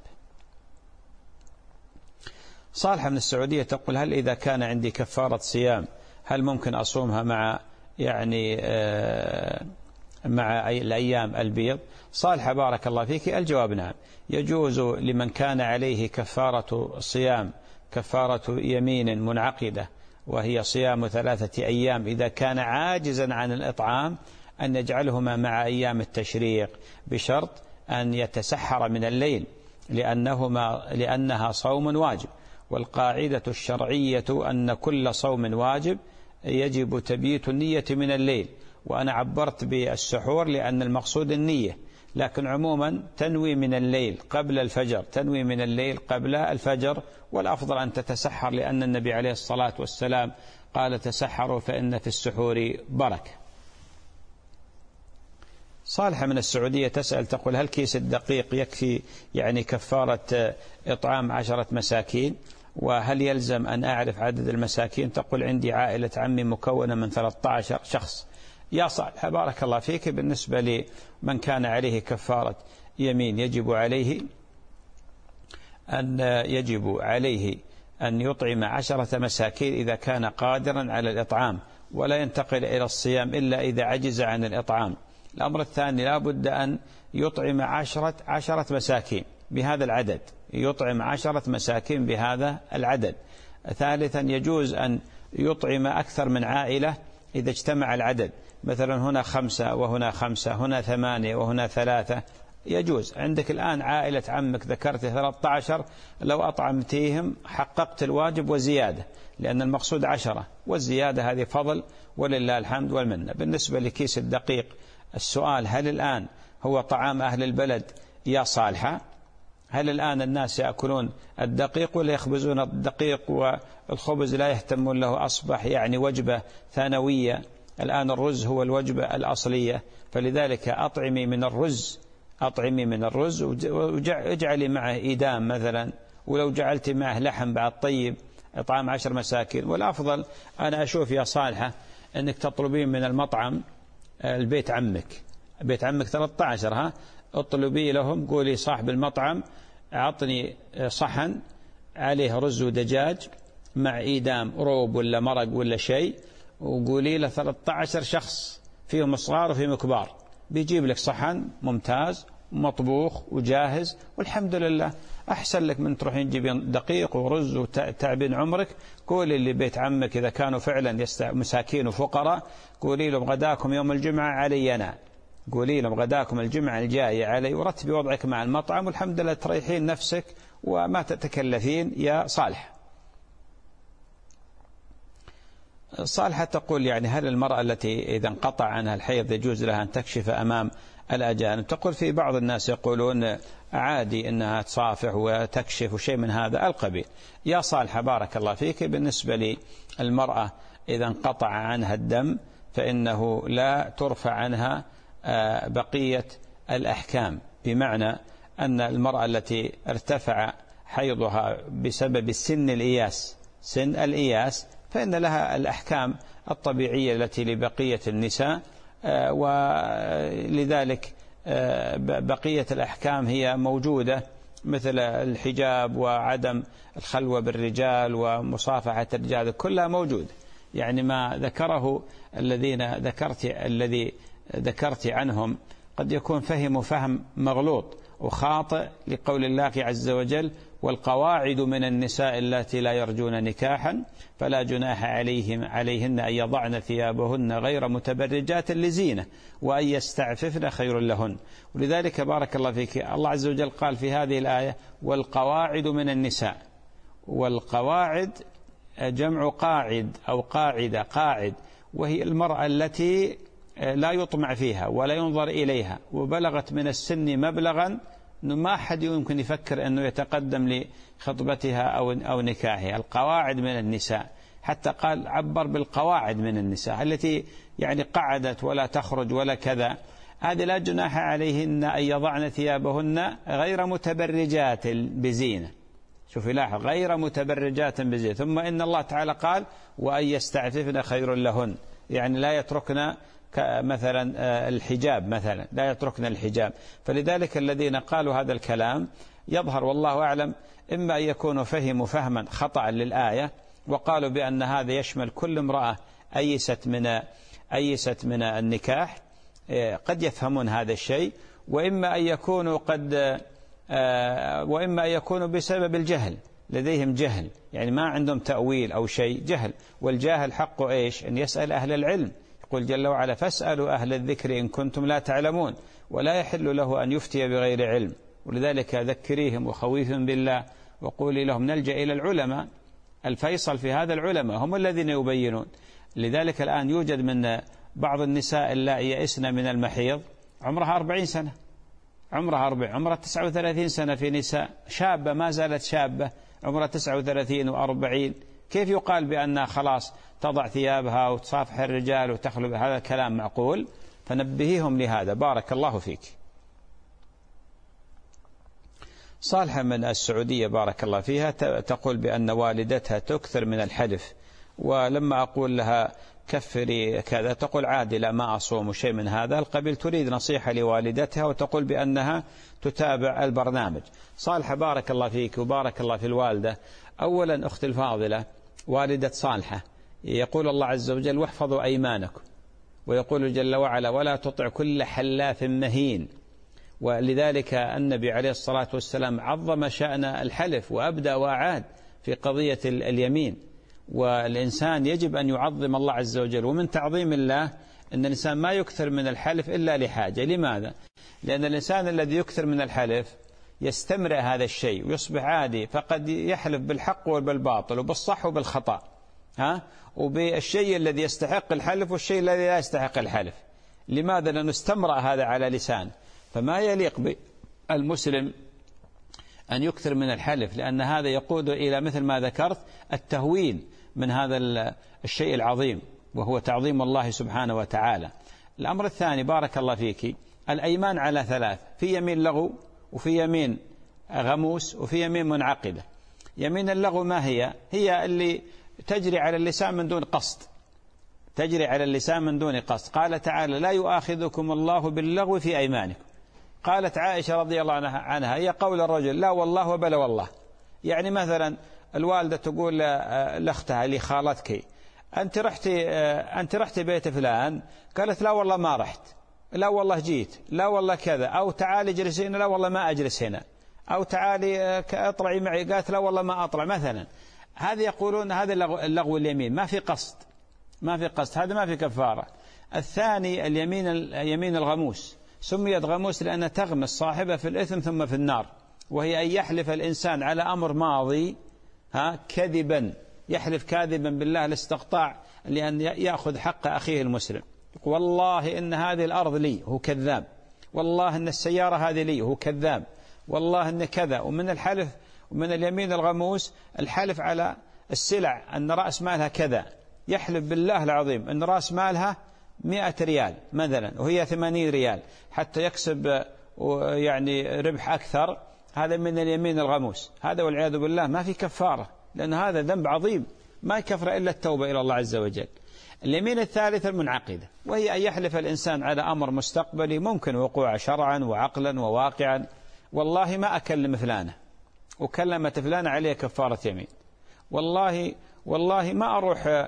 صالحة من السعودية تقول هل إذا كان عندي كفارة صيام هل ممكن أصومها مع يعني آه مع الأيام البيض؟ صالحة بارك الله فيك، الجواب نعم، يجوز لمن كان عليه كفارة صيام كفارة يمين منعقدة وهي صيام ثلاثة أيام إذا كان عاجزا عن الإطعام أن يجعلهما مع أيام التشريق بشرط أن يتسحر من الليل لأنهما لأنها صوم واجب، والقاعدة الشرعية أن كل صوم واجب يجب تبييت النية من الليل، وأنا عبرت بالسحور لأن المقصود النية، لكن عموما تنوي من الليل قبل الفجر، تنوي من الليل قبل الفجر، والأفضل أن تتسحر لأن النبي عليه الصلاة والسلام قال تسحروا فإن في السحور بركة. صالحة من السعودية تسأل تقول هل كيس الدقيق يكفي يعني كفارة إطعام عشرة مساكين، وهل يلزم أن أعرف عدد المساكين؟ تقول عندي عائلة عمي مكونة من ثلاثة عشر شخص. يا صالح بارك الله فيك، بالنسبة لمن كان عليه كفارة يمين يجب عليه أن يجب عليه أن يطعم عشرة مساكين إذا كان قادرا على الإطعام، ولا ينتقل إلى الصيام إلا إذا عجز عن الإطعام. الأمر الثاني لا بد أن يطعم عشرة عشرة مساكين بهذا العدد، يطعم عشرة مساكين بهذا العدد. ثالثا يجوز أن يطعم أكثر من عائلة إذا اجتمع العدد، مثلا هنا خمسة وهنا خمسة، هنا ثمانية وهنا ثلاثة، يجوز. عندك الآن عائلة عمك ذكرت ثلاثة عشر، لو أطعمتيهم حققت الواجب وزيادة، لأن المقصود عشرة، والزيادة هذه فضل ولله الحمد والمنة. بالنسبة لكيس الدقيق السؤال هل الآن هو طعام أهل البلد يا صالحة؟ هل الآن الناس يأكلون الدقيق ولا يخبزون الدقيق والخبز لا يهتمون له، أصبح يعني وجبة ثانوية؟ الآن الرز هو الوجبة الأصلية، فلذلك أطعمي من الرز، أطعمي من الرز واجعلي معه إيدام مثلا، ولو جعلت معه لحم بعد طيب، إطعام عشر مساكين. والأفضل أنا أشوف يا صالحة أنك تطلبين من المطعم البيت عمك، بيت عمك ثلاثة عشر، ها اطلبي لهم، قولي صاحب المطعم أعطني صحن عليه رز ودجاج مع إيدام روب ولا مرق ولا شيء، وقولي له ثلاثة عشر شخص فيهم صغار وفيهم كبار، بيجيب لك صحن ممتاز مطبوخ وجاهز، والحمد لله أحسن لك من تروحين تجيبين دقيق ورز وتعبين عمرك. قولي اللي بيت عمك إذا كانوا فعلا يستع... مساكين وفقراء، قولي لهم غداكم يوم الجمعة علي أنا، قولي لهم غداكم الجمعة الجاية علي، ورتبي وضعك مع المطعم، والحمد لله تريحين نفسك وما تتكلفين يا صالح. صالحة تقول يعني هل المرأة التي إذا انقطع عنها الحيض يجوز لها أن تكشف أمام الأجانب؟ تقول في بعض الناس يقولون عادي أنها تصافح وتكشف وشيء من هذا القبيل. يا صالحة بارك الله فيك، بالنسبة للمرأة إذا انقطع عنها الدم فإنه لا ترفع عنها بقية الأحكام، بمعنى أن المرأة التي ارتفع حيضها بسبب السن الإياس، سن الإياس، فإن لها الأحكام الطبيعية التي لبقية النساء، ولذلك بقية الأحكام هي موجودة، مثل الحجاب وعدم الخلوة بالرجال ومصافحة الرجال، كلها موجودة. يعني ما ذكره الذين ذكرت الذي ذكرت عنهم قد يكون فهموا فهم مغلوط وخاطئ لقول الله عز وجل: والقواعد من النساء اللاتي لا يرجون نكاحا فلا جناح عليهم عليهن أن يضعن ثيابهن غير متبرجات لزينة وأن يستعففن خير لهن. ولذلك بارك الله فيك الله عز وجل قال في هذه الآية: والقواعد من النساء. والقواعد جمع قاعد أو قاعدة، قاعد، وهي المرأة التي لا يطمع فيها ولا ينظر إليها، وبلغت من السن مبلغا ما أحد يمكن يفكر أنه يتقدم لخطبتها أو أو نكاحها. القواعد من النساء، حتى قال عبر بالقواعد من النساء التي يعني قعدت ولا تخرج ولا كذا، هذه لا جناح عليهن أن يضعن ثيابهن غير متبرجات بزينة. شوف لاحظ، غير متبرجات بزينة. ثم إن الله تعالى قال: وأن يستعففن خير لهن، يعني لا يتركن مثلا الحجاب، مثلا لا يتركن الحجاب. فلذلك الذين قالوا هذا الكلام يظهر والله أعلم إما أن يكونوا فهموا فهما خطأ للآية وقالوا بأن هذا يشمل كل امرأة أيست من أيست من النكاح، قد يفهمون هذا الشيء، وإما أن يكونوا قد وإما أن يكونوا بسبب الجهل، لديهم جهل، يعني ما عندهم تأويل أو شيء، جهل. والجاهل حقه إيش؟ أن يسأل أهل العلم. يقول جل وعلا: فاسألوا أهل الذكر إن كنتم لا تعلمون. ولا يحل له أن يفتي بغير علم. ولذلك ذكريهم وخويفهم بالله وقولي لهم نلجأ إلى العلماء. الفيصل في هذا العلماء هم الذين يبينون. لذلك الآن يوجد من بعض النساء اللائي يئسن من المحيض عمرها أربعين سنة، عمرها أربع عمرها تسعة وثلاثين سنة، في نساء شابة ما زالت شابة عمرها تسعة وثلاثين وأربعين، كيف يقال بأنها خلاص تضع ثيابها وتصافح الرجال وتخلق؟ هذا كلام معقول؟ فنبهيهم لهذا. بارك الله فيك. صالحة من السعودية بارك الله فيها تقول بأن والدتها تكثر من الحلف، ولما أقول لها كفري كذا تقول عادي لا ما أصوم شيء من هذا القبيل، تريد نصيحة لوالدتها وتقول بأنها تتابع البرنامج. صالحة بارك الله فيك وبارك الله في الوالدة. أولا أختي الفاضلة والدة صالحة يقول الله عز وجل واحفظوا أيمانكم، ويقول جل وعلا ولا تطع كل حلاف مهين، ولذلك النبي عليه الصلاة والسلام عظم شأن الحلف وأبدأ وأعاد في قضية اليمين، والإنسان يجب أن يعظم الله عز وجل. ومن تعظيم الله أن الإنسان ما يكثر من الحلف إلا لحاجة. لماذا؟ لأن الإنسان الذي يكثر من الحلف يستمر هذا الشيء ويصبح عادي، فقد يحلف بالحق وبالباطل وبالصح وبالخطأ، ها وبالشيء الذي يستحق الحلف والشيء الذي لا يستحق الحلف. لماذا؟ لأنه استمر هذا على لسانه. فما يليق بالمسلم أن يكثر من الحلف، لأن هذا يقود إلى مثل ما ذكرت التهوين من هذا الشيء العظيم وهو تعظيم الله سبحانه وتعالى. الأمر الثاني بارك الله فيك، الأيمان على ثلاث، في يمين لغو وفي يمين غموس وفي يمين منعقدة. يمين اللغو ما هي؟ هي اللي تجري على اللسان من دون قصد، تجري على اللسان من دون قصد. قال تعالى لا يؤاخذكم الله باللغو في أيمانكم. قالت عائشة رضي الله عنها هي قول الرجل لا والله وبلا والله. يعني مثلا الوالدة تقول لأختها لخالتك أنت رحتي أنت رحتي بيت فلان، قالت لا والله ما رحت، لا والله جيت، لا والله كذا، أو تعالي اجلس هنا، لا والله ما أجلس هنا، أو تعالي اطلعي معي، قالت لا والله ما أطلع مثلا. هذه يقولون هذا اللغو اليمين، ما في قصد، ما في قصد، هذا ما في كفارة. الثاني اليمين اليمين الغموس، سميت غموس لأنها تغمس صاحبه في الإثم ثم في النار، وهي أن يحلف الإنسان على أمر ماضي ها كذبا، يحلف كاذبا بالله الاستقطاع لأن يأخذ حق أخيه المسلم. والله إن هذه الأرض لي، هو كذاب. والله إن السيارة هذه لي، هو كذاب. والله إن كذا. ومن الحلف ومن اليمين الغموس الحلف على السلع أن رأس مالها كذا، يحلف بالله العظيم أن رأس مالها مئة ريال مثلا وهي ثمانين ريال حتى يكسب يعني ربح أكثر. هذا من اليمين الغموس، هذا والعياذ بالله ما في كفارة، لأن هذا ذنب عظيم ما يكفر إلا التوبة إلى الله عز وجل. اليمين الثالثة المنعقدة، وهي أن يحلف الإنسان على أمر مستقبلي ممكن وقوع شرعا وعقلا وواقعا. والله ما أكلم فلانة وكلمت فلانة عليه كفارة يمين. والله والله ما أروح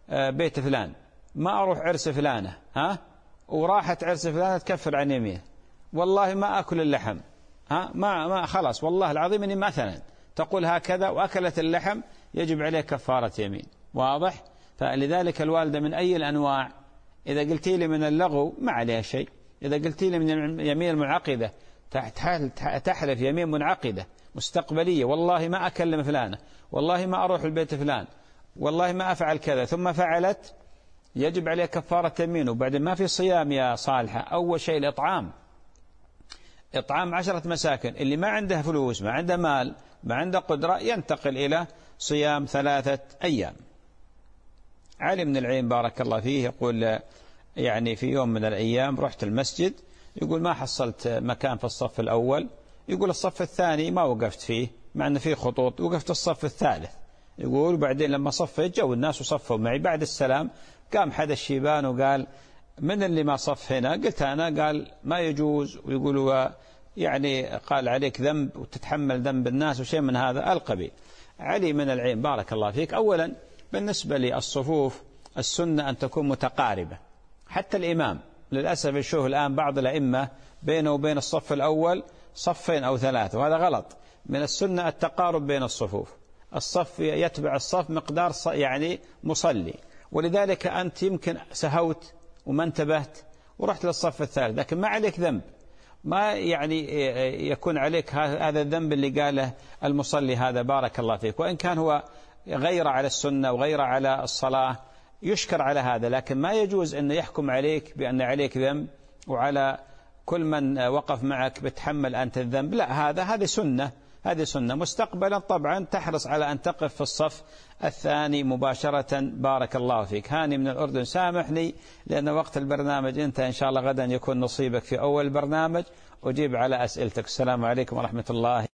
بيت فلان، ما أروح عرس فلانة، ها وراحت عرس فلانة تكفر عن يمين. والله ما أكل اللحم، ها ما ما خلاص والله العظيم إني مثلا تقول هكذا وأكلت اللحم يجب عليه كفارة يمين. واضح؟ فلذلك الوالدة من أي الأنواع إذا قلتي لي من اللغو ما عليها شيء، إذا قلتي لي من اليمين المنعقدة تحلف يمين منعقدة مستقبلية، والله ما أكلم فلانة، والله ما أروح البيت فلان، والله ما أفعل كذا، ثم فعلت، يجب عليه كفارة يمين. وبعدين ما في صيام يا صالحة، أول شيء الإطعام، إطعام عشرة مساكن. اللي ما عنده فلوس ما عنده مال ما عنده قدرة ينتقل إلى صيام ثلاثة أيام. علي بن العين بارك الله فيه يقول يعني في يوم من الأيام رحت المسجد، يقول ما حصلت مكان في الصف الأول، يقول الصف الثاني ما وقفت فيه مع أن فيه خطوط، وقفت الصف الثالث. يقول بعدين لما صفيت جو الناس وصفوا معي، بعد السلام قام حد الشيبان وقال من اللي ما صف هنا؟ قلت أنا. قال ما يجوز، ويقولوا يعني قال عليك ذنب وتتحمل ذنب الناس وشيء من هذا القبيل. علي من العين بارك الله فيك، أولا بالنسبة للصفوف السنة أن تكون متقاربة، حتى الإمام للأسف نشوف الآن بعض الأئمة بينه وبين الصف الأول صفين أو ثلاثة، وهذا غلط. من السنة التقارب بين الصفوف، الصف يتبع الصف مقدار يعني مصلي. ولذلك أنت يمكن سهوت وما انتبهت ورحت للصف الثالث، لكن ما عليك ذنب، ما يعني يكون عليك هذا الذنب اللي قاله المصلي هذا بارك الله فيك. وإن كان هو غير على السنة وغير على الصلاة يشكر على هذا، لكن ما يجوز أن يحكم عليك بأن عليك ذنب وعلى كل من وقف معك بتحمل أنت الذنب. لا، هذا هذه سنة، هذه سنة. مستقبلا طبعا تحرص على أن تقف في الصف الثاني مباشرة. بارك الله فيك. هاني من الأردن، سامحني لأن وقت البرنامج انتهى، إن شاء الله غدا يكون نصيبك في أول برنامج أجيب على أسئلتك. السلام عليكم ورحمة الله.